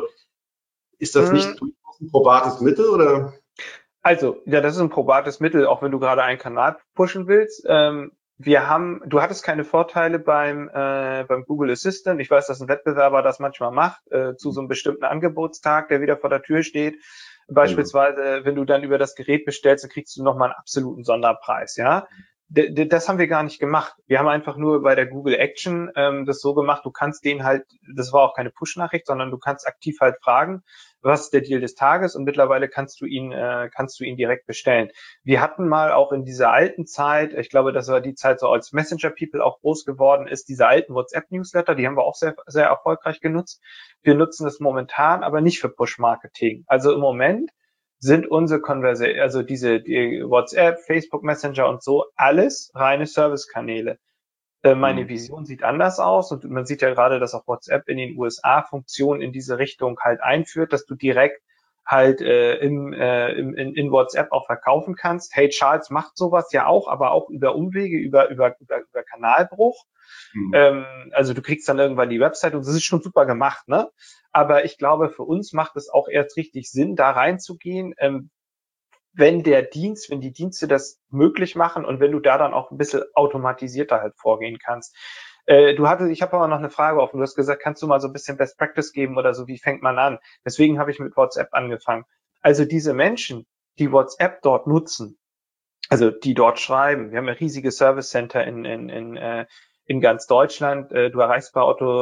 ist das nicht Hm. ein probates Mittel oder? Also, ja, das ist ein probates Mittel, auch wenn du gerade einen Kanal pushen willst. Ähm, wir haben, du hattest keine Vorteile beim äh, beim Google Assistant. Ich weiß, dass ein Wettbewerber das manchmal macht, äh, zu so einem bestimmten Angebotstag, der wieder vor der Tür steht. Beispielsweise, wenn du dann über das Gerät bestellst, dann kriegst du nochmal einen absoluten Sonderpreis, ja. D- d- Das haben wir gar nicht gemacht. Wir haben einfach nur bei der Google Action ähm, das so gemacht, du kannst den halt, das war auch keine Push-Nachricht, sondern du kannst aktiv halt fragen, was ist der Deal des Tages, und mittlerweile kannst du ihn, äh, kannst du ihn direkt bestellen. Wir hatten mal auch in dieser alten Zeit, ich glaube, das war die Zeit, so als Messenger People auch groß geworden ist, diese alten WhatsApp-Newsletter, die haben wir auch sehr, sehr erfolgreich genutzt. Wir nutzen das momentan, aber nicht für Push-Marketing. Also im Moment sind unsere Conversation, also diese die WhatsApp, Facebook Messenger und so, alles reine Servicekanäle. Äh, meine Mhm. Vision sieht anders aus, und man sieht ja gerade, dass auch WhatsApp in den U S A Funktionen in diese Richtung halt einführt, dass du direkt halt äh, im, äh, im, in, in WhatsApp auch verkaufen kannst. Hey Charles macht sowas ja auch, aber auch über Umwege, über über über, über Kanalbruch. Mhm. Ähm, also du kriegst dann irgendwann die Website, und das ist schon super gemacht, ne? Aber ich glaube, für uns macht es auch erst richtig Sinn, da reinzugehen, ähm, wenn der Dienst, wenn die Dienste das möglich machen und wenn du da dann auch ein bisschen automatisierter halt vorgehen kannst. Äh, du hattest, ich habe aber noch eine Frage offen. Du hast gesagt, kannst du mal so ein bisschen Best Practice geben oder so, wie fängt man an? Deswegen habe ich mit WhatsApp angefangen. Also diese Menschen, die WhatsApp dort nutzen, also die dort schreiben, wir haben ja riesige Service Center in, in, in, äh, in ganz Deutschland. Äh, du erreichst bei Otto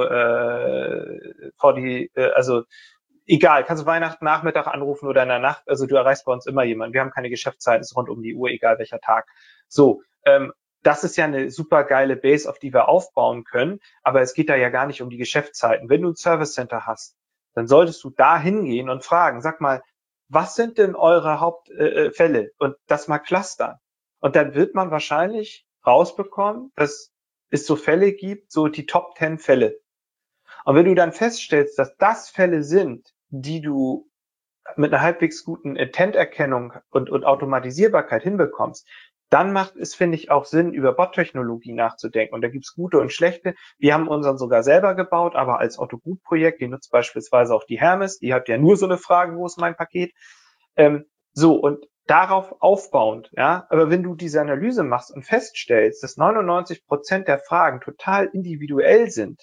äh, vor die, äh, also egal, kannst du Weihnachten Nachmittag anrufen oder in der Nacht, also du erreichst bei uns immer jemanden. Wir haben keine Geschäftszeiten, es ist rund um die Uhr, egal welcher Tag. So, ähm, das ist ja eine super geile Base, auf die wir aufbauen können, aber es geht da ja gar nicht um die Geschäftszeiten. Wenn du ein Service Center hast, dann solltest du da hingehen und fragen, sag mal, was sind denn eure Hauptfälle? Äh, und das mal clustern. Und dann wird man wahrscheinlich rausbekommen, dass es so Fälle gibt, so die Top zehn Fälle. Und wenn du dann feststellst, dass das Fälle sind, die du mit einer halbwegs guten Intent-Erkennung und, und Automatisierbarkeit hinbekommst, dann macht es, finde ich, auch Sinn, über Bot-Technologie nachzudenken. Und da gibt's gute und schlechte. Wir haben unseren sogar selber gebaut, aber als Otto-Group-Projekt, die nutzt beispielsweise auch die Hermes, die hat ja nur so eine Frage, wo ist mein Paket? Ähm, so, und darauf aufbauend, ja, aber wenn du diese Analyse machst und feststellst, dass neunundneunzig Prozent der Fragen total individuell sind,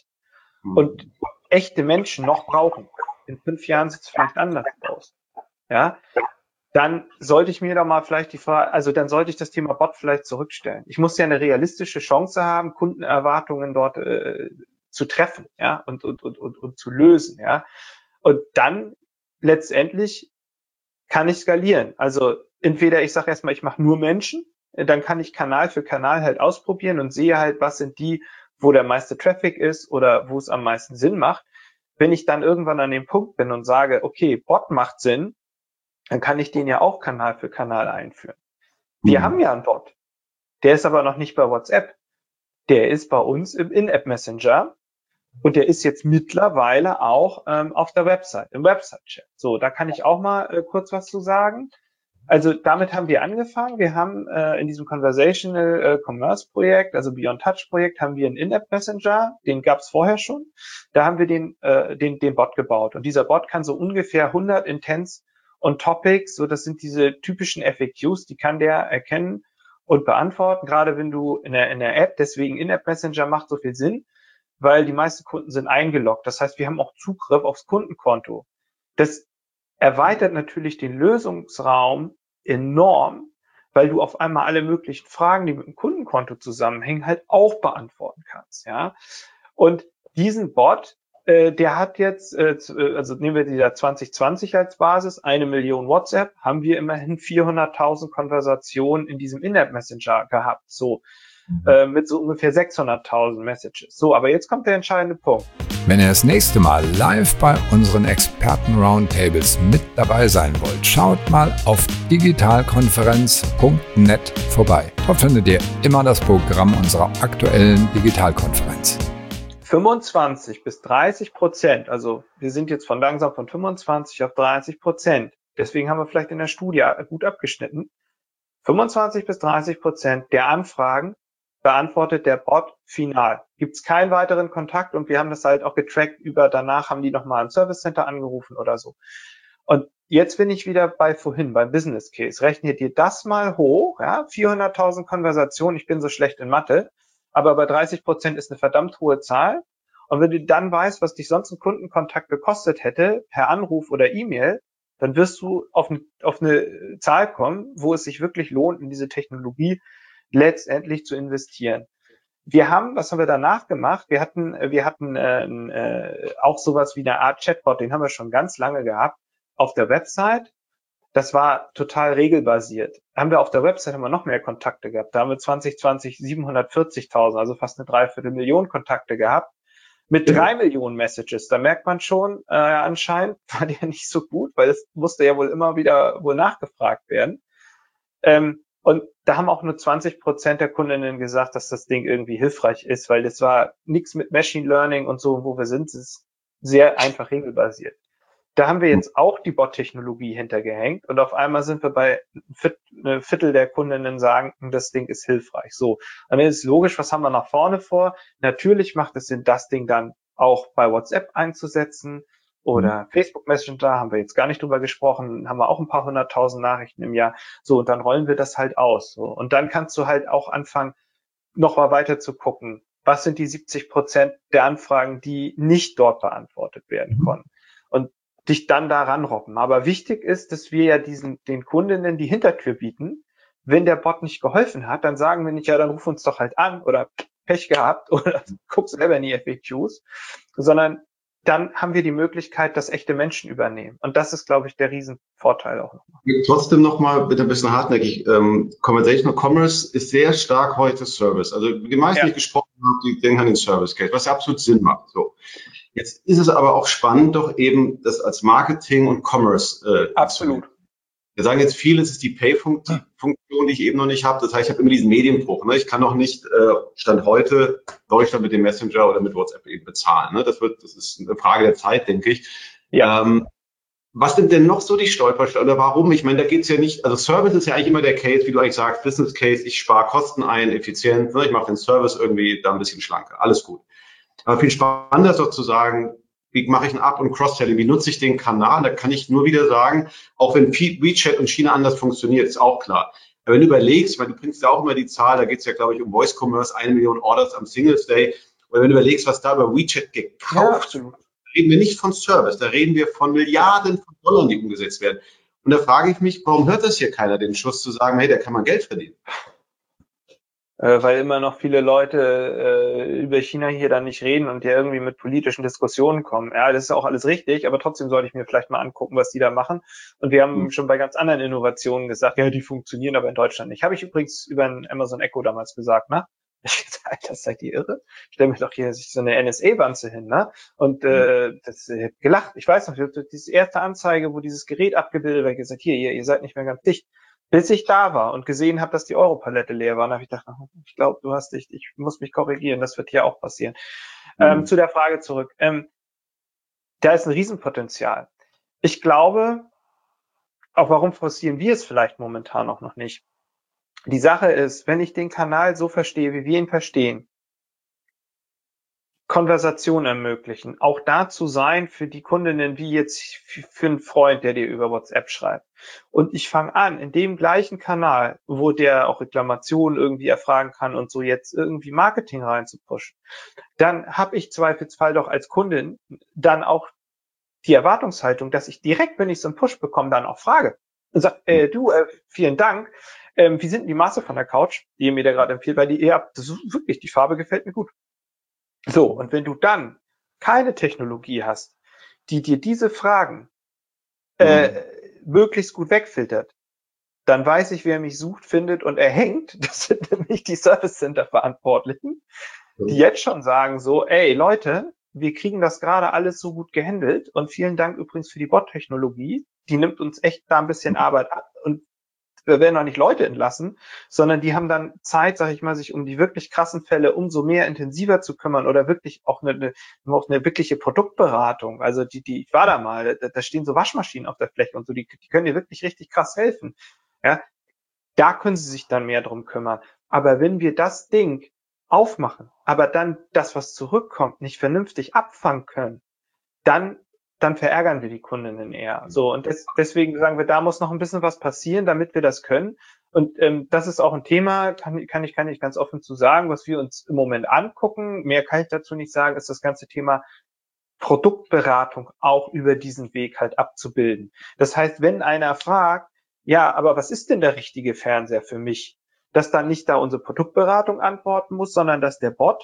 und echte Menschen noch brauchen, in fünf Jahren sieht es vielleicht anders aus, ja, dann sollte ich mir doch mal vielleicht die Frage, also dann sollte ich das Thema Bot vielleicht zurückstellen. Ich muss ja eine realistische Chance haben, Kundenerwartungen dort äh, zu treffen, ja, und, und, und, und, und zu lösen, ja. Und dann letztendlich kann ich skalieren. Also entweder ich sage erstmal, ich mache nur Menschen, dann kann ich Kanal für Kanal halt ausprobieren und sehe halt, was sind die, wo der meiste Traffic ist oder wo es am meisten Sinn macht. Wenn ich dann irgendwann an dem Punkt bin und sage, okay, Bot macht Sinn, dann kann ich den ja auch Kanal für Kanal einführen. Wir Mhm. haben ja einen Bot. Der ist aber noch nicht bei WhatsApp. Der ist bei uns im In-App-Messenger und der ist jetzt mittlerweile auch ähm, auf der Website, im Website-Chat. So, da kann ich auch mal äh, kurz was zu sagen. Also damit haben wir angefangen. Wir haben äh, in diesem Conversational äh, Commerce Projekt, also Beyond Touch Projekt, haben wir einen In-App Messenger, den gab es vorher schon. Da haben wir den, äh, den, den Bot gebaut. Und dieser Bot kann so ungefähr hundert Intents und Topics, so das sind diese typischen F A Qs, die kann der erkennen und beantworten. Gerade wenn du in der, in der App, deswegen In-App Messenger macht so viel Sinn, weil die meisten Kunden sind eingeloggt. Das heißt, wir haben auch Zugriff aufs Kundenkonto. Das erweitert natürlich den Lösungsraum enorm, weil du auf einmal alle möglichen Fragen, die mit dem Kundenkonto zusammenhängen, halt auch beantworten kannst, ja. Und diesen Bot, äh, der hat jetzt, äh, also nehmen wir die da zwanzig zwanzig als Basis, eine Million WhatsApp, haben wir immerhin vierhunderttausend Konversationen in diesem In-App-Messenger gehabt, so, mhm. äh, mit so ungefähr sechshunderttausend Messages. So, aber jetzt kommt der entscheidende Punkt. Wenn ihr das nächste Mal live bei unseren Experten-Roundtables mit dabei sein wollt, schaut mal auf digitalkonferenz punkt net vorbei. Dort findet ihr immer das Programm unserer aktuellen Digitalkonferenz. fünfundzwanzig bis dreißig Prozent, also wir sind jetzt von langsam von fünfundzwanzig auf dreißig Prozent, deswegen haben wir vielleicht in der Studie gut abgeschnitten, fünfundzwanzig bis dreißig Prozent der Anfragen beantwortet der Bot final. Gibt es keinen weiteren Kontakt und wir haben das halt auch getrackt über, danach haben die nochmal im Service Center angerufen oder so. Und jetzt bin ich wieder bei vorhin, beim Business Case. Rechnet dir das mal hoch, ja, vierhunderttausend Konversationen, ich bin so schlecht in Mathe, aber bei dreißig Prozent ist eine verdammt hohe Zahl. Und wenn du dann weißt, was dich sonst ein Kundenkontakt gekostet hätte, per Anruf oder E-Mail, dann wirst du auf eine, auf eine Zahl kommen, wo es sich wirklich lohnt, in diese Technologie letztendlich zu investieren. Wir haben, was haben wir danach gemacht? Wir hatten, wir hatten äh, äh, auch sowas wie eine Art Chatbot, den haben wir schon ganz lange gehabt, auf der Website. Das war total regelbasiert. Haben wir auf der Website haben wir noch mehr Kontakte gehabt. Da haben wir zwanzig zwanzig siebenhundertvierzigtausend, also fast eine Dreiviertelmillion Kontakte gehabt. Mit drei Millionen Messages. Da merkt man schon, äh, anscheinend war der nicht so gut, weil es musste ja wohl immer wieder wohl nachgefragt werden. Ähm, Und da haben auch nur zwanzig Prozent der Kundinnen gesagt, dass das Ding irgendwie hilfreich ist, weil das war nichts mit Machine Learning und so, wo wir sind, es ist sehr einfach regelbasiert. Da haben wir jetzt auch die Bot-Technologie hintergehängt und auf einmal sind wir bei ein Viertel der Kundinnen sagen, das Ding ist hilfreich. So, dann ist logisch, was haben wir nach vorne vor? Natürlich macht es Sinn, das Ding dann auch bei WhatsApp einzusetzen. Oder Facebook Messenger, haben wir jetzt gar nicht drüber gesprochen, haben wir auch ein paar hunderttausend Nachrichten im Jahr. So, und dann rollen wir das halt aus. So. Und dann kannst du halt auch anfangen, noch mal weiter zu gucken, was sind die siebzig Prozent der Anfragen, die nicht dort beantwortet werden konnten. Und dich dann da ranrobben. Aber wichtig ist, dass wir ja diesen den Kundinnen die Hintertür bieten. Wenn der Bot nicht geholfen hat, dann sagen wir nicht, ja, dann ruf uns doch halt an oder Pech gehabt oder guck selber in die F A Qs, sondern dann haben wir die Möglichkeit, dass echte Menschen übernehmen. Und das ist, glaube ich, der Riesenvorteil auch nochmal. Trotzdem nochmal bitte ein bisschen hartnäckig. Ähm, Conversational Commerce ist sehr stark heute Service. Also die meisten, ja. die ich gesprochen habe, die denken an den Service Case, was ja absolut Sinn macht. So. Jetzt ist es aber auch spannend, doch eben das als Marketing und Commerce äh, absolut. Wir sagen jetzt viel, es ist die Pay-Funktion, die ich eben noch nicht habe. Das heißt, ich habe immer diesen Medienbruch. Ne? Ich kann noch nicht äh, Stand heute Deutschland mit dem Messenger oder mit WhatsApp eben bezahlen. Ne? Das wird, das ist eine Frage der Zeit, denke ich. Ja. Ähm, was sind denn noch so die Stolpersteine oder warum? Ich meine, da geht's ja nicht, also Service ist ja eigentlich immer der Case, wie du eigentlich sagst, Business Case, ich spare Kosten ein, effizient, ne? Ich mache den Service irgendwie da ein bisschen schlanker. Alles gut. Aber viel spannender ist doch zu sagen, wie mache ich ein Up- und Cross-Selling? Wie nutze ich den Kanal? Da kann ich nur wieder sagen, auch wenn WeChat und China anders funktioniert, ist auch klar. Aber wenn du überlegst, weil du bringst ja auch immer die Zahl, da geht es ja, glaube ich, um Voice Commerce, eine Million Orders am Singles Day. Und wenn du überlegst, was da über WeChat gekauft wird, ja, da reden wir nicht von Service, da reden wir von Milliarden von Dollar, die umgesetzt werden. Und da frage ich mich, warum hört das hier keiner, den Schuss zu sagen, hey, da kann man Geld verdienen? Weil immer noch viele Leute äh, über China hier dann nicht reden und ja irgendwie mit politischen Diskussionen kommen. Ja, das ist auch alles richtig, aber trotzdem sollte ich mir vielleicht mal angucken, was die da machen. Und wir haben mhm. schon bei ganz anderen Innovationen gesagt, ja, die funktionieren aber in Deutschland nicht. Habe ich übrigens über ein Amazon Echo damals gesagt, ne? Ich gesagt, das seid ihr irre? Stell mir doch hier so eine N S A-Wanze hin, ne? Und äh, das äh, gelacht. Ich weiß noch, diese erste Anzeige, wo dieses Gerät abgebildet wird, gesagt, hier, ihr, ihr seid nicht mehr ganz dicht. Bis ich da war und gesehen habe, dass die Europalette leer war, habe ich gedacht, ich glaube, du hast dich, ich muss mich korrigieren, das wird hier auch passieren. Mhm. Ähm, zu der Frage zurück. Ähm, da ist ein Riesenpotenzial. Ich glaube, auch warum forcieren wir es vielleicht momentan auch noch nicht? Die Sache ist, wenn ich den Kanal so verstehe, wie wir ihn verstehen, Konversation ermöglichen, auch da zu sein für die Kundinnen, wie jetzt für einen Freund, der dir über WhatsApp schreibt. Und ich fange an, in dem gleichen Kanal, wo der auch Reklamationen irgendwie erfragen kann und so jetzt irgendwie Marketing reinzupushen, dann habe ich zweifelsfall doch als Kundin dann auch die Erwartungshaltung, dass ich direkt, wenn ich so einen Push bekomme, dann auch frage und sage, äh, du, äh, vielen Dank, ähm, wie sind denn die Maße von der Couch, die ihr mir da gerade empfiehlt, weil die ihr habt, das ist wirklich, die Farbe gefällt mir gut. So, und wenn du dann keine Technologie hast, die dir diese Fragen äh, mhm. möglichst gut wegfiltert, dann weiß ich, wer mich sucht, findet und erhängt. Das sind nämlich die Service Center Verantwortlichen, mhm. die jetzt schon sagen so, ey Leute, wir kriegen das gerade alles so gut gehandelt und vielen Dank übrigens für die Bot-Technologie. Die nimmt uns echt da ein bisschen Arbeit ab und wir werden auch nicht Leute entlassen, sondern die haben dann Zeit, sag ich mal, sich um die wirklich krassen Fälle umso mehr intensiver zu kümmern oder wirklich auch eine, eine, auch eine wirkliche Produktberatung. Also die, die, ich war da mal, da, da stehen so Waschmaschinen auf der Fläche und so, die, die können dir wirklich richtig krass helfen. Ja, da können sie sich dann mehr drum kümmern. Aber wenn wir das Ding aufmachen, aber dann das, was zurückkommt, nicht vernünftig abfangen können, dann dann verärgern wir die Kundinnen eher. So, und des, deswegen sagen wir, da muss noch ein bisschen was passieren, damit wir das können. Und ähm, das ist auch ein Thema, kann, kann ich kann ich ganz offen zu sagen, was wir uns im Moment angucken. Mehr kann ich dazu nicht sagen, ist das ganze Thema Produktberatung auch über diesen Weg halt abzubilden. Das heißt, wenn einer fragt, ja, aber was ist denn der richtige Fernseher für mich? Dass dann nicht da unsere Produktberatung antworten muss, sondern dass der Bot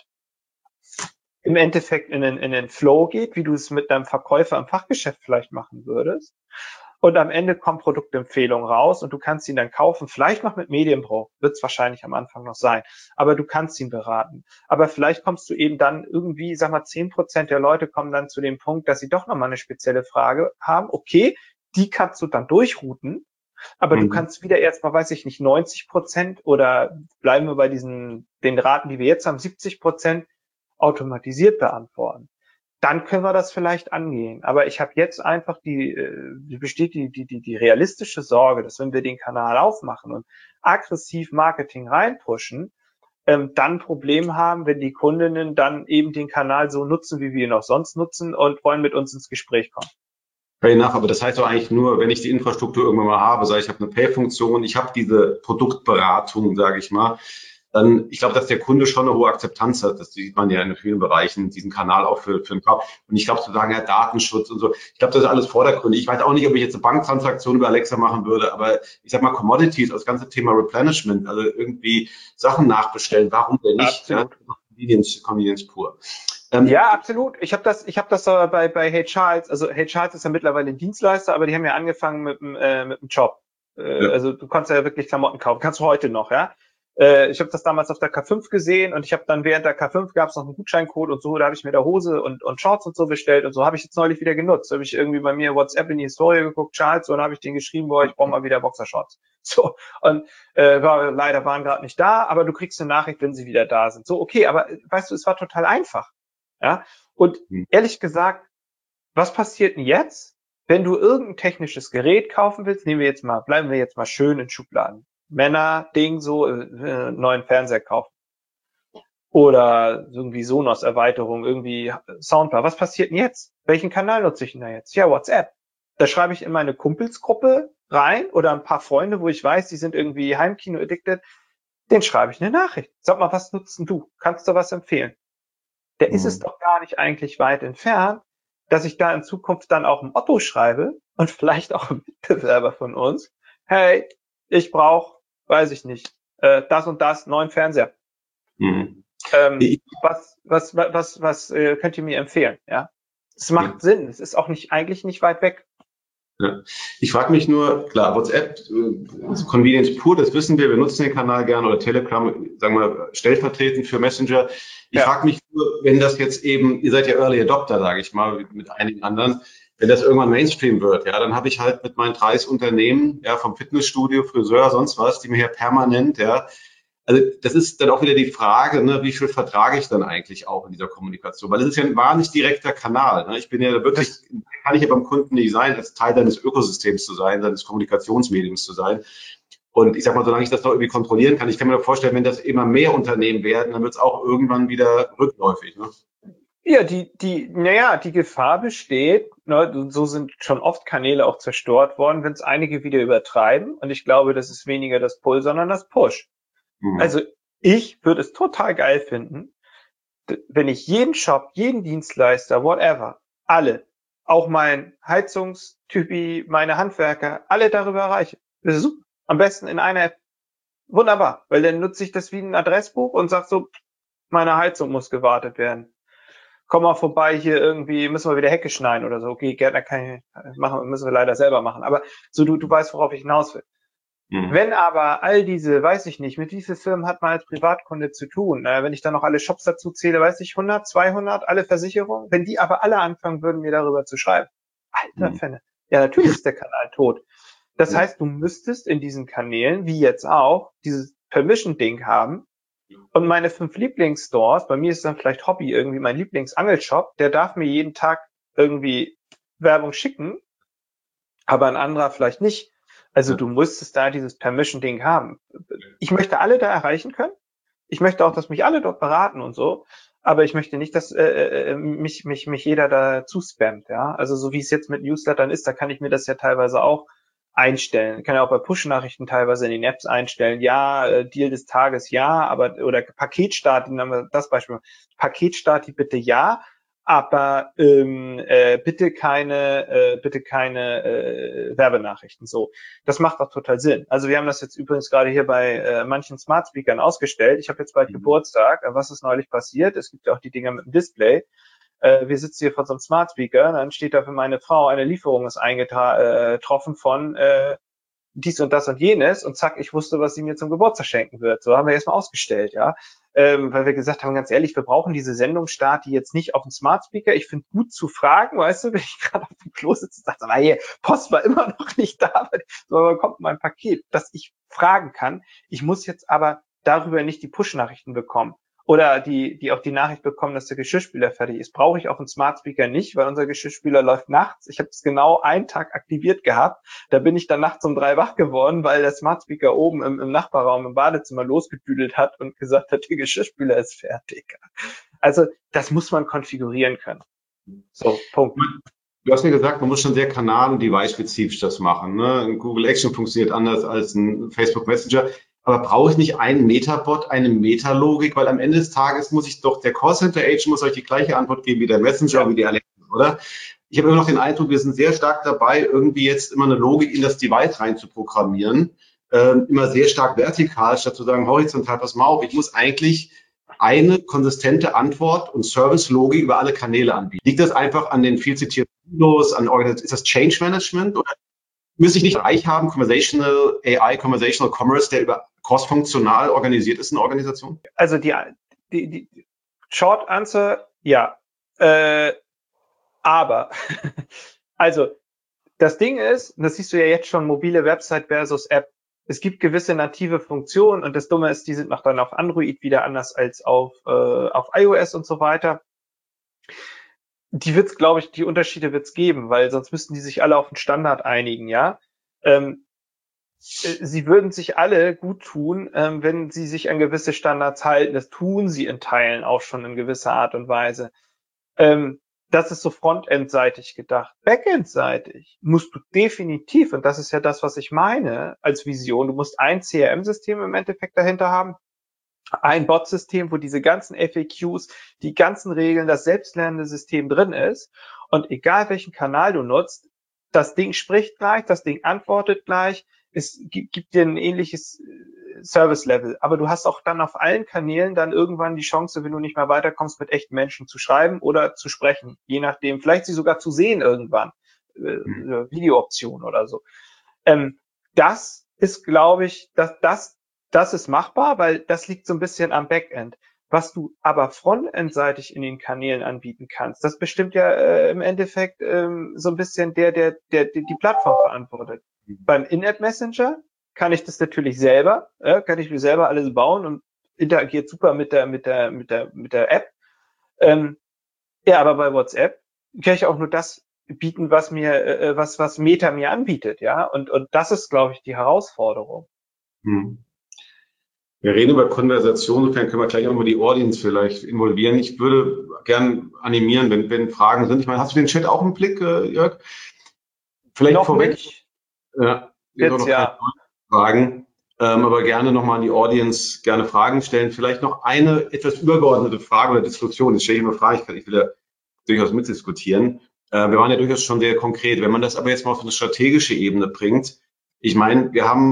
im Endeffekt in den, in den Flow geht, wie du es mit deinem Verkäufer im Fachgeschäft vielleicht machen würdest. Und am Ende kommt Produktempfehlung raus und du kannst ihn dann kaufen, vielleicht noch mit Medienbruch, wird es wahrscheinlich am Anfang noch sein, aber du kannst ihn beraten. Aber vielleicht kommst du eben dann irgendwie, sag mal, zehn Prozent der Leute kommen dann zu dem Punkt, dass sie doch nochmal eine spezielle Frage haben. Okay, die kannst du dann durchrouten, aber mhm. du kannst wieder erstmal, weiß ich nicht, neunzig Prozent oder bleiben wir bei diesen, den Raten, die wir jetzt haben, siebzig Prozent automatisiert beantworten. Dann können wir das vielleicht angehen. Aber ich habe jetzt einfach die, äh, besteht die, die, die, die realistische Sorge, dass wenn wir den Kanal aufmachen und aggressiv Marketing reinpushen, ähm, dann ein Problem haben, wenn die Kundinnen dann eben den Kanal so nutzen, wie wir ihn auch sonst nutzen und wollen mit uns ins Gespräch kommen. Fair enough, aber das heißt doch eigentlich nur, wenn ich die Infrastruktur irgendwann mal habe, sage ich, ich habe eine Pay-Funktion, ich habe diese Produktberatung, sage ich mal, dann, ich glaube, dass der Kunde schon eine hohe Akzeptanz hat. Das sieht man ja in vielen Bereichen, diesen Kanal auch für, für den Kauf. Und ich glaube, zu sagen, ja, Datenschutz und so, ich glaube, das ist alles vordergründig. Ich weiß auch nicht, ob ich jetzt eine Banktransaktion über Alexa machen würde, aber ich sag mal, Commodities, das ganze Thema Replenishment, also irgendwie Sachen nachbestellen, warum denn nicht? Ja, Convenience, Convenience pur. Ähm, ja, absolut. Ich habe das, ich habe das äh, bei bei Hey Charles. Also Hey Charles ist ja mittlerweile ein Dienstleister, aber die haben ja angefangen mit dem äh, mit dem Job. Äh, ja. Also du kannst ja wirklich Klamotten kaufen, kannst du heute noch, ja. Äh, ich habe das damals auf der K fünf gesehen und ich habe dann während der K fünf gab es noch einen Gutscheincode und so, da habe ich mir da Hose und und Shorts und so bestellt und so habe ich jetzt neulich wieder genutzt. Da habe ich irgendwie bei mir WhatsApp in die Historie geguckt, Charles, und habe ich den geschrieben, boah, ich brauche mal wieder Boxershorts. So, und äh, war, leider waren gerade nicht da, aber du kriegst eine Nachricht, wenn sie wieder da sind. So, okay, aber weißt du, es war total einfach. Ja, und ehrlich gesagt, was passiert denn jetzt, wenn du irgendein technisches Gerät kaufen willst? Nehmen wir jetzt mal, bleiben wir jetzt mal schön in Schubladen. Männer, Ding, so, äh, neuen Fernseher kaufen. Oder irgendwie Sonos-Erweiterung, irgendwie Soundbar. Was passiert denn jetzt? Welchen Kanal nutze ich denn da jetzt? Ja, WhatsApp. Da schreibe ich in meine Kumpelsgruppe rein oder ein paar Freunde, wo ich weiß, die sind irgendwie Heimkino-addicted. Den schreibe ich eine Nachricht. Sag mal, was nutzt denn du? Kannst du was empfehlen? Der mhm. ist es doch gar nicht eigentlich weit entfernt, dass ich da in Zukunft dann auch ein Otto schreibe und vielleicht auch ein Mitbewerber von uns. Hey, ich brauche, weiß ich nicht, äh, das und das, neuen Fernseher. Mhm. Ähm, was, was, was, was, was äh, könnt ihr mir empfehlen? Ja, es macht ja. Sinn. Es ist auch nicht eigentlich nicht weit weg. Ja. Ich frage mich nur, klar, WhatsApp, äh, Convenience pur, das wissen wir, wir nutzen den Kanal gerne, oder Telegram, sagen wir stellvertretend für Messenger. Ich ja. frage mich nur, wenn das jetzt eben, ihr seid ja Early Adopter, sage ich mal, mit einigen anderen, wenn das irgendwann Mainstream wird, ja, dann habe ich halt mit meinen dreißig Unternehmen, ja, vom Fitnessstudio, Friseur, sonst was, die mir hier permanent, ja, also das ist dann auch wieder die Frage, ne, wie viel vertrage ich dann eigentlich auch in dieser Kommunikation? Weil es ist ja ein wahnsinnig direkter Kanal. Ne? Ich bin ja wirklich, kann ich ja beim Kunden nicht sein, als Teil deines Ökosystems zu sein, seines Kommunikationsmediums zu sein. Und ich sag mal, solange ich das noch irgendwie kontrollieren kann, ich kann mir vorstellen, wenn das immer mehr Unternehmen werden, dann wird es auch irgendwann wieder rückläufig. Ne? Ja, die, die, naja, die Gefahr besteht, ne, so sind schon oft Kanäle auch zerstört worden, wenn es einige wieder übertreiben. Und ich glaube, das ist weniger das Pull, sondern das Push. Mhm. Also ich würde es total geil finden, wenn ich jeden Shop, jeden Dienstleister, whatever, alle, auch mein Heizungstypi, meine Handwerker, alle darüber erreiche. Das ist super. Am besten in einer App. Wunderbar, weil dann nutze ich das wie ein Adressbuch und sag so, meine Heizung muss gewartet werden. Komm mal vorbei, hier irgendwie müssen wir wieder Hecke schneiden oder so. Okay, Gärtner kann ich machen, müssen wir leider selber machen. Aber so, du, du weißt, worauf ich hinaus will. Mhm. Wenn aber all diese, weiß ich nicht, mit wie vielen Firmen hat man als Privatkunde zu tun? Äh, wenn ich dann noch alle Shops dazu zähle, weiß ich, hundert, zweihundert, alle Versicherungen. Wenn die aber alle anfangen würden, mir darüber zu schreiben. Alter mhm. Fenne. Ja, natürlich ist der Kanal tot. Das ja. heißt, du müsstest in diesen Kanälen, wie jetzt auch, dieses Permission-Ding haben. Und meine fünf Lieblingsstores, bei mir ist dann vielleicht Hobby irgendwie mein Lieblingsangelshop, der darf mir jeden Tag irgendwie Werbung schicken, aber ein anderer vielleicht nicht. Also du müsstest da dieses Permission-Ding haben. Ich möchte alle da erreichen können. Ich möchte auch, dass mich alle dort beraten und so. Aber ich möchte nicht, dass äh, mich, mich, mich jeder da zuspammt. Ja? Also so wie es jetzt mit Newslettern ist, da kann ich mir das ja teilweise auch einstellen. Ich kann ja auch bei Push-Nachrichten teilweise in den Apps einstellen. Ja, äh, Deal des Tages, ja, aber oder Paketstart, nehmen wir das Beispiel. Paketstart, bitte ja, aber ähm, äh, bitte keine, äh, bitte keine äh, Werbenachrichten. So, das macht auch total Sinn. Also wir haben das jetzt übrigens gerade hier bei äh, manchen Smart Speakern ausgestellt. Ich habe jetzt bald mhm. Geburtstag. Was ist neulich passiert? Es gibt ja auch die Dinger mit dem Display. Wir sitzen hier vor so einem Smart Speaker, dann steht da für meine Frau, eine Lieferung ist eingetroffen von äh, dies und das und jenes und zack, ich wusste, was sie mir zum Geburtstag schenken wird. So haben wir erstmal ausgestellt, ja. Ähm, weil wir gesagt haben, ganz ehrlich, wir brauchen diese Sendungsstart, die jetzt nicht auf dem Smart Speaker. Ich finde gut zu fragen, weißt du, wenn ich gerade auf dem Klo sitze und sage, hey, Post war immer noch nicht da, so, aber kommt mein Paket, dass ich fragen kann. Ich muss jetzt aber darüber nicht die Push-Nachrichten bekommen. Oder die, die auch die Nachricht bekommen, dass der Geschirrspüler fertig ist. Brauche ich auf dem Smart Speaker nicht, weil unser Geschirrspüler läuft nachts. Ich habe es genau einen Tag aktiviert gehabt. Da bin ich dann nachts um drei wach geworden, weil der Smart Speaker oben im, im Nachbarraum im Badezimmer losgedüdelt hat und gesagt hat, der Geschirrspüler ist fertig. Also das muss man konfigurieren können. So, Punkt. Du hast mir gesagt, man muss schon sehr kanal- und device-spezifisch das machen. Ne? Google Action funktioniert anders als ein Facebook Messenger. Aber brauche ich nicht einen Metabot, eine Metalogik? Weil am Ende des Tages muss ich doch, der Callcenter-Agent muss euch die gleiche Antwort geben wie der Messenger, ja. wie die Alexa, oder? Ich habe immer noch den Eindruck, wir sind sehr stark dabei, irgendwie jetzt immer eine Logik in das Device rein zu programmieren. Ähm, immer sehr stark vertikal, statt zu sagen, horizontal, pass mal auf, ich muss eigentlich eine konsistente Antwort und Service-Logik über alle Kanäle anbieten. Liegt das einfach an den viel zitierten Windows, an Organisation, ist das Change Management oder müsste ich nicht Bereich haben, Conversational A I, Conversational Commerce, der über cross-funktional organisiert ist in der Organisation? Also die, die, die Short Answer, ja. Äh, aber, also das Ding ist, und das siehst du ja jetzt schon, mobile Website versus App. Es gibt gewisse native Funktionen und das Dumme ist, die sind noch dann auf Android wieder anders als auf, äh, auf iOS und so weiter. Die wird's, glaube ich, die Unterschiede wird's geben, weil sonst müssten die sich alle auf einen Standard einigen, ja. Ähm, sie würden sich alle gut tun, ähm, wenn sie sich an gewisse Standards halten. Das tun sie in Teilen auch schon in gewisser Art und Weise. Ähm, das ist so Frontend-seitig gedacht. Backend-seitig musst du definitiv, und das ist ja das, was ich meine als Vision, du musst ein C R M-System im Endeffekt dahinter haben, ein Bot-System, wo diese ganzen F A Qs, die ganzen Regeln, das selbstlernende System drin ist. Und egal welchen Kanal du nutzt, das Ding spricht gleich, das Ding antwortet gleich, es gibt dir ein ähnliches Service-Level. Aber du hast auch dann auf allen Kanälen dann irgendwann die Chance, wenn du nicht mehr weiterkommst, mit echten Menschen zu schreiben oder zu sprechen. Je nachdem, vielleicht sie sogar zu sehen irgendwann. Mhm. Videooption oder so. Ähm, das ist, glaube ich, dass das Das ist machbar, weil das liegt so ein bisschen am Backend. Was du aber frontendseitig in den Kanälen anbieten kannst, das bestimmt ja äh, im Endeffekt ähm, so ein bisschen der, der, der, der die Plattform verantwortet. Mhm. Beim In-App-Messenger kann ich das natürlich selber, äh, kann ich mir selber alles bauen und interagiert super mit der, mit der, mit der, mit der App. Ähm, ja, aber bei WhatsApp kann ich auch nur das bieten, was mir, äh, was, was Meta mir anbietet, ja. Und, und das ist, glaube ich, die Herausforderung. Mhm. Wir reden über Konversation, insofern können wir gleich auch mal die Audience vielleicht involvieren. Ich würde gern animieren, wenn, wenn Fragen sind. Ich meine, hast du den Chat auch im Blick, äh, Jörg? Vielleicht noch vorweg. Nicht. Ja, jetzt noch ja. Fragen, ähm, aber gerne nochmal an die Audience gerne Fragen stellen. Vielleicht noch eine etwas übergeordnete Frage oder Diskussion. Jetzt stelle ich immer Fragen, ich, kann, ich will ja durchaus mitdiskutieren. Äh, wir waren ja durchaus schon sehr konkret. Wenn man das aber jetzt mal auf eine strategische Ebene bringt, ich meine, wir haben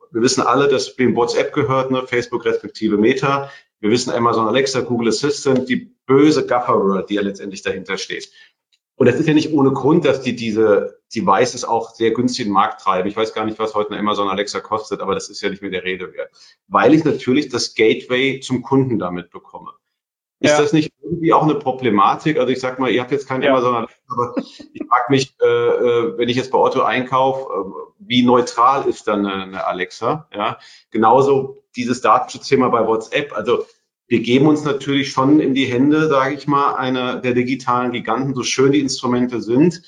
wir wissen alle, dass wem WhatsApp gehört, ne? Facebook respektive Meta. Wir wissen Amazon Alexa, Google Assistant, die böse Gaffer-World, die ja letztendlich dahinter steht. Und das ist ja nicht ohne Grund, dass die diese Devices auch sehr günstig in den Markt treiben. Ich weiß gar nicht, was heute eine Amazon Alexa kostet, aber das ist ja nicht mehr der Rede wert. Weil ich natürlich das Gateway zum Kunden damit bekomme. Ist ja. das nicht irgendwie auch eine Problematik? Also ich sag mal, ihr habt jetzt kein ja. Amazon Alexa, aber ich frage mich, äh, wenn ich jetzt bei Otto einkaufe, äh, wie neutral ist dann eine, eine Alexa? Ja, genauso dieses Datenschutzthema bei WhatsApp. Also wir geben uns natürlich schon in die Hände, sage ich mal, einer der digitalen Giganten, so schön die Instrumente sind.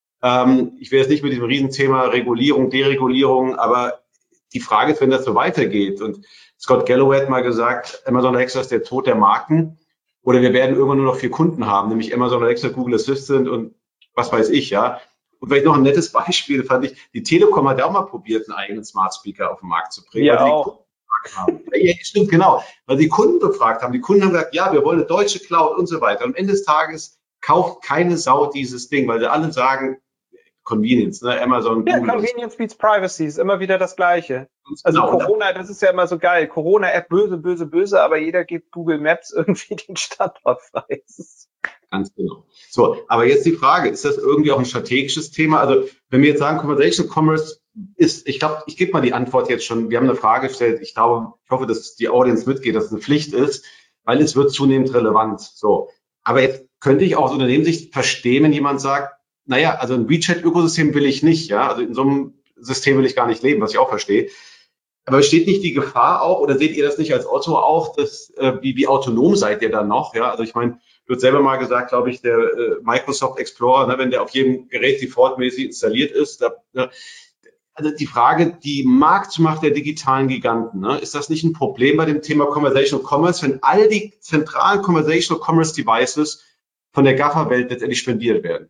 Ähm, ich will jetzt nicht mit diesem Riesenthema Regulierung, Deregulierung, aber die Frage ist, wenn das so weitergeht. Und Scott Galloway hat mal gesagt, Amazon Alexa ist der Tod der Marken. Oder wir werden irgendwann nur noch vier Kunden haben, nämlich Amazon Alexa, Google Assistant und was weiß ich, ja. Und vielleicht noch ein nettes Beispiel fand ich, die Telekom hat ja auch mal probiert, einen eigenen Smart Speaker auf den Markt zu bringen. Ja, weil auch. Haben. Ja, stimmt, genau. Weil die Kunden befragt haben. Die Kunden haben gesagt, ja, wir wollen eine deutsche Cloud und so weiter. Und am Ende des Tages kauft keine Sau dieses Ding, weil sie alle sagen, Convenience, ne? Amazon, ja, Google. Convenience beats Privacy, ist immer wieder das Gleiche. Also genau. Corona, das ist ja immer so geil. Corona-App, böse, böse, böse, aber jeder gibt Google Maps irgendwie den Standort frei. Ganz genau. So, aber jetzt die Frage, ist das irgendwie auch ein strategisches Thema? Also wenn wir jetzt sagen, Conversational Commerce ist, ich glaube, ich gebe mal die Antwort jetzt schon. Wir haben eine Frage gestellt. Ich glaube, ich hoffe, dass die Audience mitgeht, dass es eine Pflicht ist, weil es wird zunehmend relevant. So, aber jetzt könnte ich auch aus Unternehmenssicht verstehen, wenn jemand sagt, naja, also ein WeChat-Ökosystem will ich nicht, ja, also in so einem System will ich gar nicht leben, was ich auch verstehe. Aber besteht nicht die Gefahr auch, oder seht ihr das nicht als Otto auch, dass äh, wie, wie autonom seid ihr dann noch? Ja, also ich meine, du hast selber mal gesagt, glaube ich, der äh, Microsoft Explorer, ne, wenn der auf jedem Gerät defaultmäßig installiert ist, da, ne, also die Frage, die Marktmacht der digitalen Giganten, ne, ist das nicht ein Problem bei dem Thema Conversational Commerce, wenn all die zentralen Conversational Commerce Devices von der Gaffer-Welt letztendlich spendiert werden?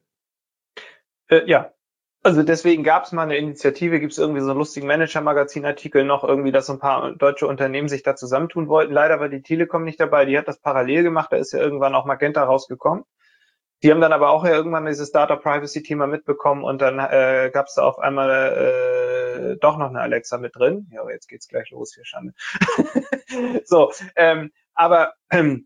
Äh, ja. Also deswegen gab es mal eine Initiative, gibt es irgendwie so einen lustigen Manager-Magazin-Artikel noch, irgendwie, dass so ein paar deutsche Unternehmen sich da zusammentun wollten. Leider war die Telekom nicht dabei, die hat das parallel gemacht, da ist ja irgendwann auch Magenta rausgekommen. Die haben dann aber auch ja irgendwann dieses Data-Privacy-Thema mitbekommen und dann äh, gab es da auf einmal äh, doch noch eine Alexa mit drin. Ja, aber jetzt geht's gleich los, hier Schande. so, ähm, aber ähm,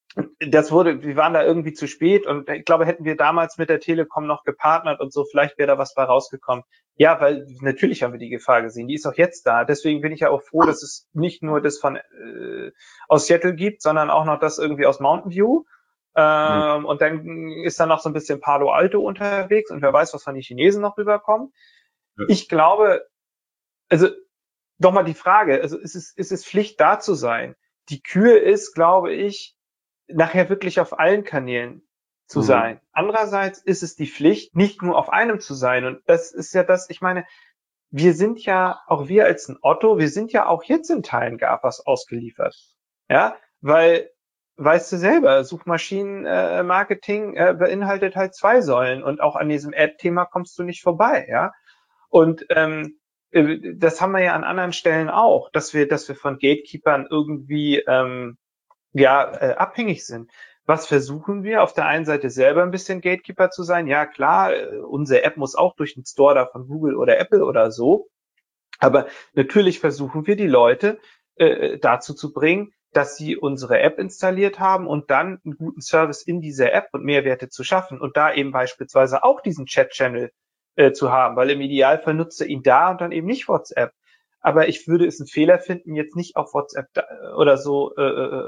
das wurde, wir waren da irgendwie zu spät und ich glaube, hätten wir damals mit der Telekom noch gepartnert und so, vielleicht wäre da was bei rausgekommen. Ja, weil natürlich haben wir die Gefahr gesehen, die ist auch jetzt da. Deswegen bin ich ja auch froh, dass es nicht nur das von äh, aus Seattle gibt, sondern auch noch das irgendwie aus Mountain View. Ähm, mhm. Und dann ist da noch so ein bisschen Palo Alto unterwegs und wer weiß, was von den Chinesen noch rüberkommt. Ja. Ich glaube, also nochmal die Frage, also ist es, ist es Pflicht da zu sein? Die Kür ist, glaube ich, nachher wirklich auf allen Kanälen zu mhm. sein. Andererseits ist es die Pflicht, nicht nur auf einem zu sein. Und das ist ja das, ich meine, wir sind ja, auch wir als ein Otto, wir sind ja auch jetzt in Teilen GAFAs ausgeliefert. Ja, weil, weißt du selber, Suchmaschinenmarketing äh, beinhaltet halt zwei Säulen und auch an diesem Ad-Thema kommst du nicht vorbei, ja. Und ähm, das haben wir ja an anderen Stellen auch, dass wir, dass wir von Gatekeepern irgendwie ähm, ja, äh, abhängig sind. Was versuchen wir? Auf der einen Seite selber ein bisschen Gatekeeper zu sein. Ja, klar, äh, unsere App muss auch durch den Store da von Google oder Apple oder so. Aber natürlich versuchen wir die Leute äh, dazu zu bringen, dass sie unsere App installiert haben und dann einen guten Service in dieser App und Mehrwerte zu schaffen und da eben beispielsweise auch diesen Chat-Channel äh, zu haben, weil im Idealfall nutzt er ihn da und dann eben nicht WhatsApp. Aber ich würde es einen Fehler finden, jetzt nicht auf WhatsApp da, oder so, äh,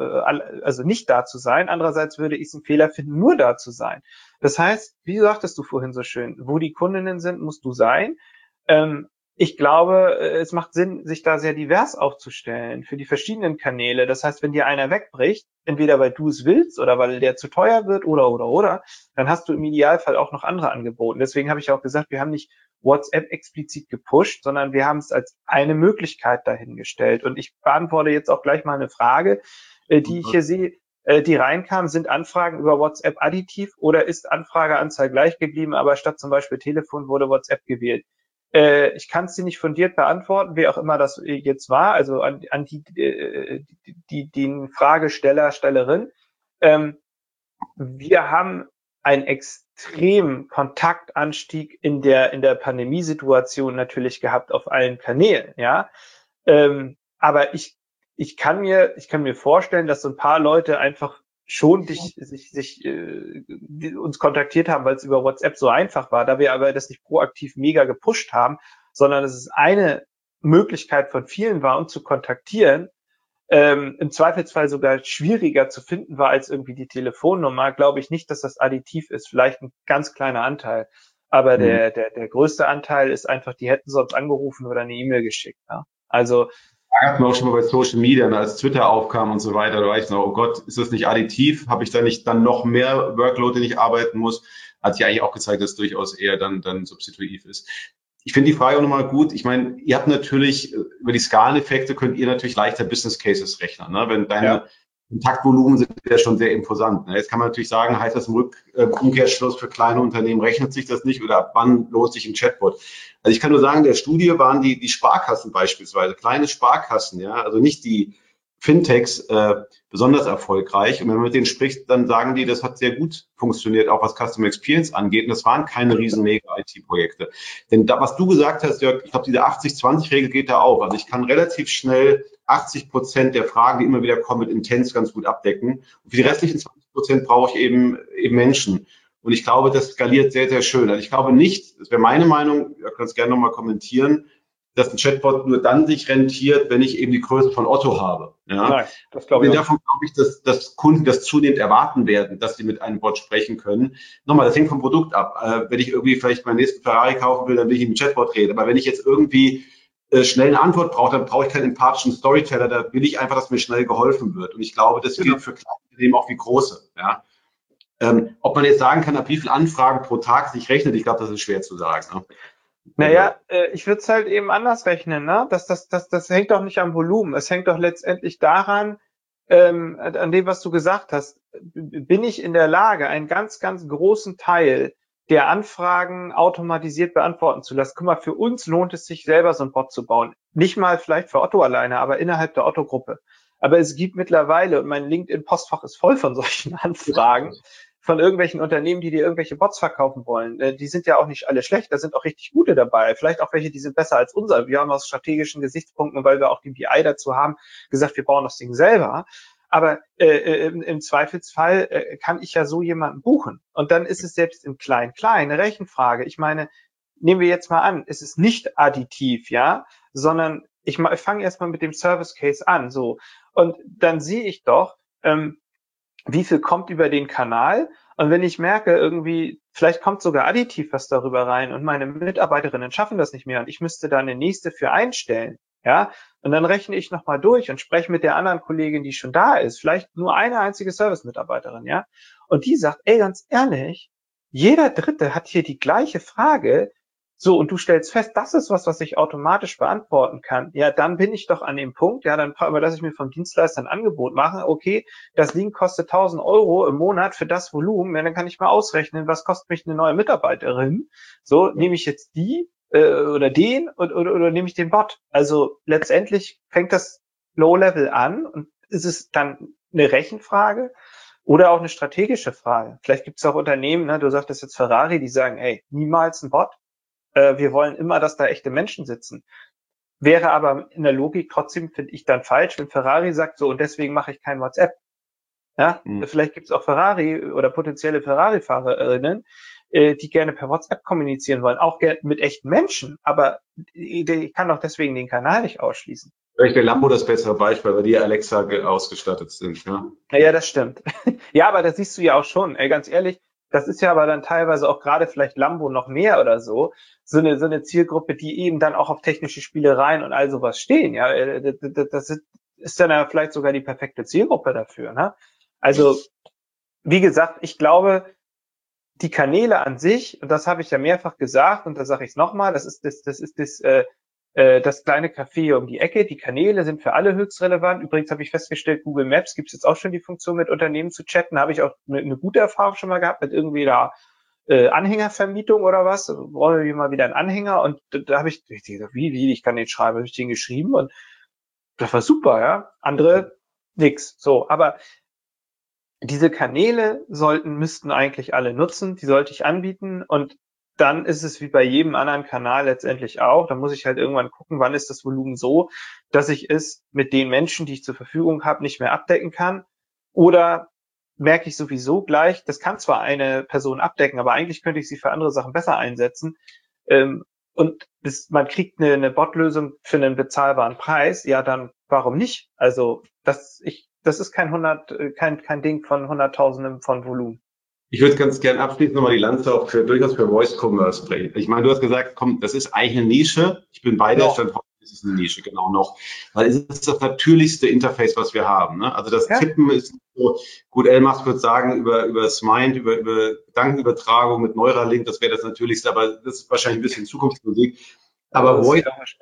also nicht da zu sein. Andererseits würde ich es einen Fehler finden, nur da zu sein. Das heißt, wie sagtest du vorhin so schön, wo die Kundinnen sind, musst du sein. Ähm, ich glaube, es macht Sinn, sich da sehr divers aufzustellen für die verschiedenen Kanäle. Das heißt, wenn dir einer wegbricht, entweder weil du es willst oder weil der zu teuer wird oder, oder, oder, dann hast du im Idealfall auch noch andere angeboten. Deswegen habe ich auch gesagt, wir haben nicht WhatsApp explizit gepusht, sondern wir haben es als eine Möglichkeit dahingestellt. Und ich beantworte jetzt auch gleich mal eine Frage, die ich hier sehe, die reinkam. Sind Anfragen über WhatsApp additiv oder ist Anfrageanzahl gleich geblieben, aber statt zum Beispiel Telefon wurde WhatsApp gewählt? Ich kann es dir nicht fundiert beantworten, wer auch immer das jetzt war, also an, an die, die, die, die Fragesteller, Stellerin. Wir haben einen extremen Kontaktanstieg in der in der Pandemiesituation natürlich gehabt auf allen Kanälen, ja. Ähm, aber ich, ich kann mir, ich kann mir vorstellen, dass so ein paar Leute einfach schon dich, sich, sich, äh, die uns kontaktiert haben, weil es über WhatsApp so einfach war, da wir aber das nicht proaktiv mega gepusht haben, sondern es ist eine Möglichkeit von vielen war, uns zu kontaktieren, ähm, im Zweifelsfall sogar schwieriger zu finden war als irgendwie die Telefonnummer, glaube ich nicht, dass das additiv ist. Vielleicht ein ganz kleiner Anteil. Aber mhm. der, der, der größte Anteil ist einfach, die hätten sonst angerufen oder eine E-Mail geschickt. Ja? Also, da hatten wir auch schon mal bei Social Media, als Twitter aufkam und so weiter, da war ich noch, oh Gott, ist das nicht additiv? Habe ich da nicht dann noch mehr Workload, den ich arbeiten muss? Hat sich eigentlich auch gezeigt, dass es durchaus eher dann, dann substitutiv ist. Ich finde die Frage nochmal gut. Ich meine, ihr habt natürlich, über die Skaleneffekte könnt ihr natürlich leichter Business Cases rechnen. Ne? Wenn deine ja. Kontaktvolumen sind ja schon sehr imposant. Ne? Jetzt kann man natürlich sagen, heißt das im Rück, äh, Umkehrschluss für kleine Unternehmen, rechnet sich das nicht oder ab wann lohnt sich ein Chatbot? Also ich kann nur sagen, der Studie waren die, die Sparkassen beispielsweise, kleine Sparkassen, ja, also nicht die Fintechs, äh, besonders erfolgreich. Und wenn man mit denen spricht, dann sagen die, das hat sehr gut funktioniert, auch was Customer Experience angeht. Und das waren keine riesen mega-I T-Projekte. Denn da, was du gesagt hast, Jörg, ich glaube, diese achtzig zwanzig Regel geht da auf. Also ich kann relativ schnell achtzig Prozent der Fragen, die immer wieder kommen, mit Intents ganz gut abdecken. Und für die restlichen zwanzig Prozent brauche ich eben, eben Menschen. Und ich glaube, das skaliert sehr, sehr schön. Also ich glaube nicht, das wäre meine Meinung, ihr könnt es gerne nochmal kommentieren, dass ein Chatbot nur dann sich rentiert, wenn ich eben die Größe von Otto habe. Ja? Nein, das glaube ich nicht. Davon glaube ich, dass, dass Kunden das zunehmend erwarten werden, dass sie mit einem Bot sprechen können. Nochmal, das hängt vom Produkt ab. Äh, wenn ich irgendwie vielleicht meinen nächsten Ferrari kaufen will, dann will ich mit dem Chatbot reden. Aber wenn ich jetzt irgendwie äh, schnell eine Antwort brauche, dann brauche ich keinen empathischen Storyteller. Da will ich einfach, dass mir schnell geholfen wird. Und ich glaube, das gilt für kleine Unternehmen auch wie große. Ja? Ähm, ob man jetzt sagen kann, ab wie viele Anfragen pro Tag sich rechnet, ich glaube, das ist schwer zu sagen. Ne? Naja, äh, ich würde es halt eben anders rechnen, ne? Das, das, das, das hängt doch nicht am Volumen. Es hängt doch letztendlich daran, ähm, an dem, was du gesagt hast. Bin ich in der Lage, einen ganz, ganz großen Teil der Anfragen automatisiert beantworten zu lassen? Guck mal, für uns lohnt es sich, selber so ein Bot zu bauen. Nicht mal vielleicht für Otto alleine, aber innerhalb der Otto-Gruppe. Aber es gibt mittlerweile, und mein LinkedIn-Postfach ist voll von solchen Anfragen, von irgendwelchen Unternehmen, die dir irgendwelche Bots verkaufen wollen. Die sind ja auch nicht alle schlecht, da sind auch richtig gute dabei. Vielleicht auch welche, die sind besser als unser. Wir haben aus strategischen Gesichtspunkten, weil wir auch die B I dazu haben, gesagt, wir bauen das Ding selber. Aber äh, im, im Zweifelsfall äh, kann ich ja so jemanden buchen. Und dann ist es selbst im Klein-Klein eine Rechenfrage. Ich meine, nehmen wir jetzt mal an, es ist nicht additiv, ja, sondern ich, ich fange erstmal mit dem Service Case an. So. Und dann sehe ich doch, ähm, wie viel kommt über den Kanal? Und wenn ich merke, irgendwie, vielleicht kommt sogar additiv was darüber rein und meine Mitarbeiterinnen schaffen das nicht mehr und ich müsste da eine nächste für einstellen, ja, und dann rechne ich nochmal durch und spreche mit der anderen Kollegin, die schon da ist, vielleicht nur eine einzige Service-Mitarbeiterin, ja, und die sagt, ey, ganz ehrlich, jeder Dritte hat hier die gleiche Frage, so, und du stellst fest, das ist was, was ich automatisch beantworten kann. Ja, dann bin ich doch an dem Punkt, ja, dann lasse ich mir vom Dienstleister ein Angebot machen. Okay, das Ding kostet tausend Euro im Monat für das Volumen. Ja, dann kann ich mal ausrechnen, was kostet mich eine neue Mitarbeiterin. So, nehme ich jetzt die äh, oder den oder, oder, oder nehme ich den Bot? Also letztendlich fängt das Low-Level an und ist es dann eine Rechenfrage oder auch eine strategische Frage. Vielleicht gibt es auch Unternehmen, ne, du sagtest jetzt Ferrari, die sagen, ey, niemals ein Bot. Wir wollen immer, dass da echte Menschen sitzen. Wäre aber in der Logik trotzdem, finde ich, dann falsch, wenn Ferrari sagt, so, und deswegen mache ich kein WhatsApp. Ja, mhm. Vielleicht gibt es auch Ferrari oder potenzielle Ferrari-Fahrerinnen, die gerne per WhatsApp kommunizieren wollen, auch gerne mit echten Menschen, aber ich kann doch deswegen den Kanal nicht ausschließen. Vielleicht wäre Lambo das bessere Beispiel, weil die Alexa ausgestattet sind. Ja, ja, das stimmt. Ja, aber das siehst du ja auch schon, ey, ganz ehrlich, das ist ja aber dann teilweise auch gerade vielleicht Lambo noch mehr oder so, so eine, so eine Zielgruppe, die eben dann auch auf technische Spielereien und all sowas stehen, ja, das ist dann ja vielleicht sogar die perfekte Zielgruppe dafür, ne? Also, wie gesagt, ich glaube, die Kanäle an sich, und das habe ich ja mehrfach gesagt, und da sage ich es nochmal, das ist das, das ist das, äh, das kleine Café um die Ecke. Die Kanäle sind für alle höchst relevant. Übrigens habe ich festgestellt, Google Maps gibt es jetzt auch schon die Funktion, mit Unternehmen zu chatten. Da habe ich auch eine, eine gute Erfahrung schon mal gehabt mit irgendwie da äh, Anhängervermietung oder was. Brauchen wir mal wieder einen Anhänger. Und da, da habe ich, ich gesagt, wie, wie, ich kann den schreiben, habe ich den geschrieben. Und das war super, ja. Andere nix. So, aber diese Kanäle sollten, müssten eigentlich alle nutzen. Die sollte ich anbieten. Und dann ist es wie bei jedem anderen Kanal letztendlich auch. Da muss ich halt irgendwann gucken, wann ist das Volumen so, dass ich es mit den Menschen, die ich zur Verfügung habe, nicht mehr abdecken kann. Oder merke ich sowieso gleich, das kann zwar eine Person abdecken, aber eigentlich könnte ich sie für andere Sachen besser einsetzen. Ähm, und bis man kriegt eine, eine Bot-Lösung für einen bezahlbaren Preis, ja, dann warum nicht? Also das, ich, das ist kein hundert, kein, kein Ding von Hunderttausenden von Volumen. Ich würde ganz gern abschließend nochmal die Lanze auch für, durchaus für Voice Commerce brechen. Ich meine, du hast gesagt, komm, das ist eigentlich eine Nische. Ich bin bei der Stand, es ist eine Nische, genau noch. Weil es ist das natürlichste Interface, was wir haben. Ne? Also das ja. Tippen ist so, gut, Elmar würde sagen, über, über das Mind, über, über Gedankenübertragung mit Neuralink, das wäre das natürlichste, aber das ist wahrscheinlich ein bisschen Zukunftsmusik. Aber Voice,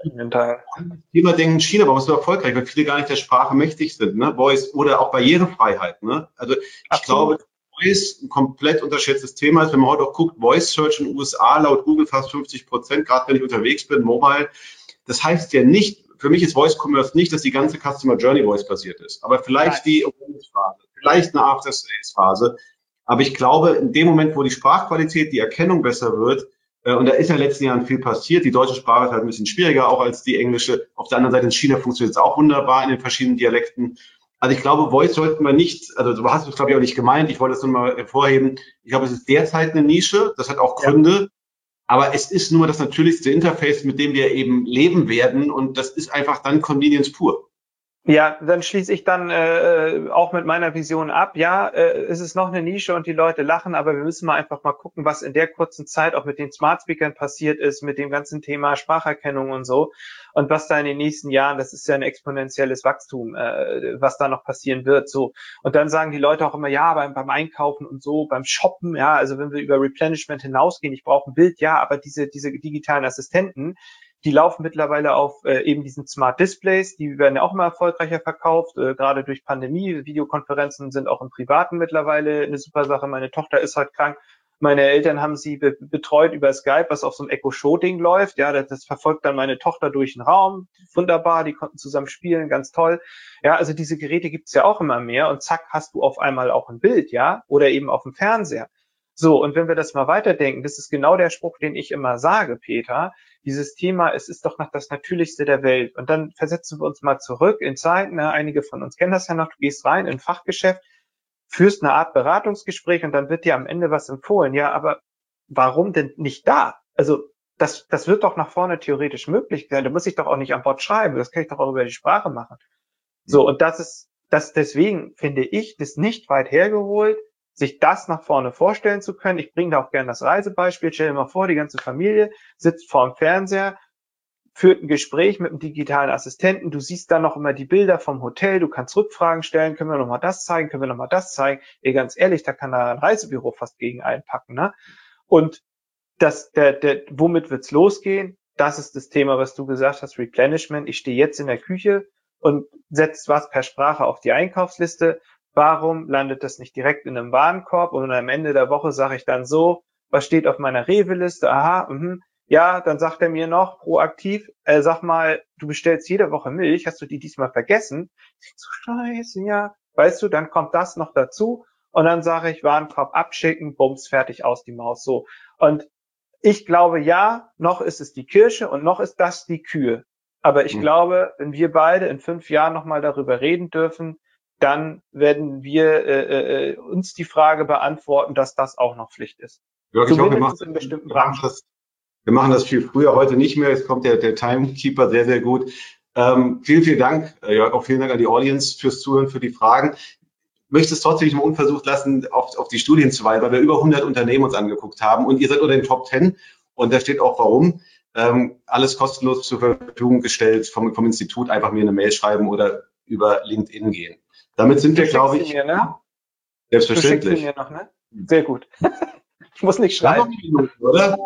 Thema denken China, warum ist so erfolgreich? Weil viele gar nicht der Sprache mächtig sind, ne? Voice oder auch Barrierefreiheit, ne? Also ich Absolut. glaube, Voice ein komplett unterschätztes Thema ist, wenn man heute auch guckt, Voice Search in den U S A laut Google fast fünfzig Prozent, gerade wenn ich unterwegs bin, mobile. Das heißt ja nicht, für mich ist Voice Commerce nicht, dass die ganze Customer Journey Voice basiert ist, aber vielleicht die Phase, vielleicht eine After Sales Phase. Aber ich glaube, in dem Moment, wo die Sprachqualität, die Erkennung besser wird, äh, und da ist ja in den letzten Jahren viel passiert, die deutsche Sprache ist halt ein bisschen schwieriger auch als die englische. Auf der anderen Seite in China funktioniert es auch wunderbar in den verschiedenen Dialekten. Also ich glaube, Voice sollten wir nicht, also du hast es glaube ich auch nicht gemeint, ich wollte es nur mal hervorheben. Ich glaube, es ist derzeit eine Nische, das hat auch Gründe, ja. Aber es ist nur das natürlichste Interface, mit dem wir eben leben werden und das ist einfach dann Convenience pur. Ja, dann schließe ich dann äh, auch mit meiner Vision ab. Ja, äh, es ist noch eine Nische und die Leute lachen, aber wir müssen mal einfach mal gucken, was in der kurzen Zeit auch mit den Smart Speakern passiert ist, mit dem ganzen Thema Spracherkennung und so. Und was da in den nächsten Jahren, das ist ja ein exponentielles Wachstum, äh, was da noch passieren wird. So. Und dann sagen die Leute auch immer, ja, beim, beim Einkaufen und so, beim Shoppen, ja, also wenn wir über Replenishment hinausgehen, ich brauche ein Bild, ja, aber diese, diese digitalen Assistenten, die laufen mittlerweile auf äh, eben diesen Smart Displays, die werden ja auch immer erfolgreicher verkauft, äh, gerade durch Pandemie. Videokonferenzen sind auch im Privaten mittlerweile eine super Sache. Meine Tochter ist halt krank. Meine Eltern haben sie be- betreut über Skype, was auf so einem Echo-Show-Ding läuft. Ja, das, das verfolgt dann meine Tochter durch den Raum. Wunderbar, die konnten zusammen spielen, ganz toll. Ja, also diese Geräte gibt's ja auch immer mehr und zack, hast du auf einmal auch ein Bild, ja, oder eben auf dem Fernseher. So, und wenn wir das mal weiterdenken, das ist genau der Spruch, den ich immer sage, Peter, dieses Thema, es ist doch noch das Natürlichste der Welt. Und dann versetzen wir uns mal zurück in Zeiten, ne, einige von uns kennen das ja noch, du gehst rein in ein Fachgeschäft, führst eine Art Beratungsgespräch und dann wird dir am Ende was empfohlen. Ja, aber warum denn nicht da? Also das, das wird doch nach vorne theoretisch möglich sein. Da muss ich doch auch nicht am Bot schreiben, das kann ich doch auch über die Sprache machen. So, und das ist, das deswegen finde ich, das nicht weit hergeholt, sich das nach vorne vorstellen zu können. Ich bringe da auch gerne das Reisebeispiel. Stell dir mal vor, die ganze Familie sitzt vor dem Fernseher, führt ein Gespräch mit einem digitalen Assistenten. Du siehst dann noch immer die Bilder vom Hotel. Du kannst Rückfragen stellen. Können wir noch mal das zeigen? Können wir noch mal das zeigen? Ey, ganz ehrlich, da kann da ein Reisebüro fast gegen einpacken, ne? Und das, der, der, womit wird's losgehen? Das ist das Thema, was du gesagt hast, Replenishment. Ich stehe jetzt in der Küche und setze was per Sprache auf die Einkaufsliste. Warum landet das nicht direkt in einem Warenkorb und am Ende der Woche sage ich dann so, was steht auf meiner Rewe-Liste? Aha, mh. Ja, dann sagt er mir noch proaktiv, äh, sag mal, du bestellst jede Woche Milch, hast du die diesmal vergessen? Ich so, scheiße, ja. Weißt du, dann kommt das noch dazu und dann sage ich, Warenkorb abschicken, bums, fertig, aus die Maus, so. Und ich glaube, ja, noch ist es die Kirsche und noch ist das die Kühe. Aber ich mhm. glaube, wenn wir beide in fünf Jahren nochmal darüber reden dürfen, dann werden wir äh, äh, uns die Frage beantworten, dass das auch noch Pflicht ist. Jörg, ich hoffe, wir machen, in bestimmten wir, machen das, wir machen das viel früher, heute nicht mehr. Jetzt kommt der, der Timekeeper sehr, sehr gut. Ähm, vielen, vielen Dank, Jörg, auch vielen Dank an die Audience fürs Zuhören, für die Fragen. Ich möchte es trotzdem nicht mal unversucht lassen, auf, auf die Studien zu weisen, weil wir über hundert Unternehmen uns angeguckt haben und ihr seid unter den Top zehn und da steht auch warum. Ähm, alles kostenlos zur Verfügung gestellt vom, vom Institut, einfach mir eine Mail schreiben oder über LinkedIn gehen. Damit sind du wir, glaube ich, mir, ne? Selbstverständlich. Du mir noch, ne? Sehr gut. Ich muss nicht schreiben. Minuten, oder?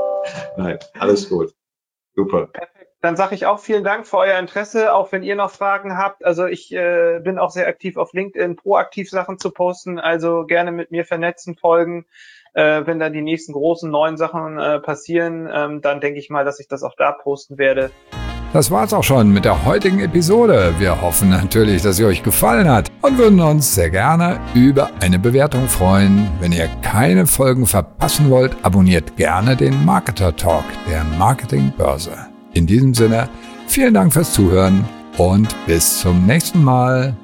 Nein, alles gut. Super. Perfekt. Dann sage ich auch vielen Dank für euer Interesse, auch wenn ihr noch Fragen habt. Also ich äh, bin auch sehr aktiv auf LinkedIn, proaktiv Sachen zu posten. Also gerne mit mir vernetzen, folgen. Äh, wenn dann die nächsten großen neuen Sachen äh, passieren, ähm, dann denke ich mal, dass ich das auch da posten werde. Das war's auch schon mit der heutigen Episode. Wir hoffen natürlich, dass sie euch gefallen hat. und würden uns sehr gerne über eine Bewertung freuen. Wenn ihr keine Folgen verpassen wollt, abonniert gerne den Marketer Talk der Marketingbörse. In diesem Sinne, vielen Dank fürs Zuhören und bis zum nächsten Mal.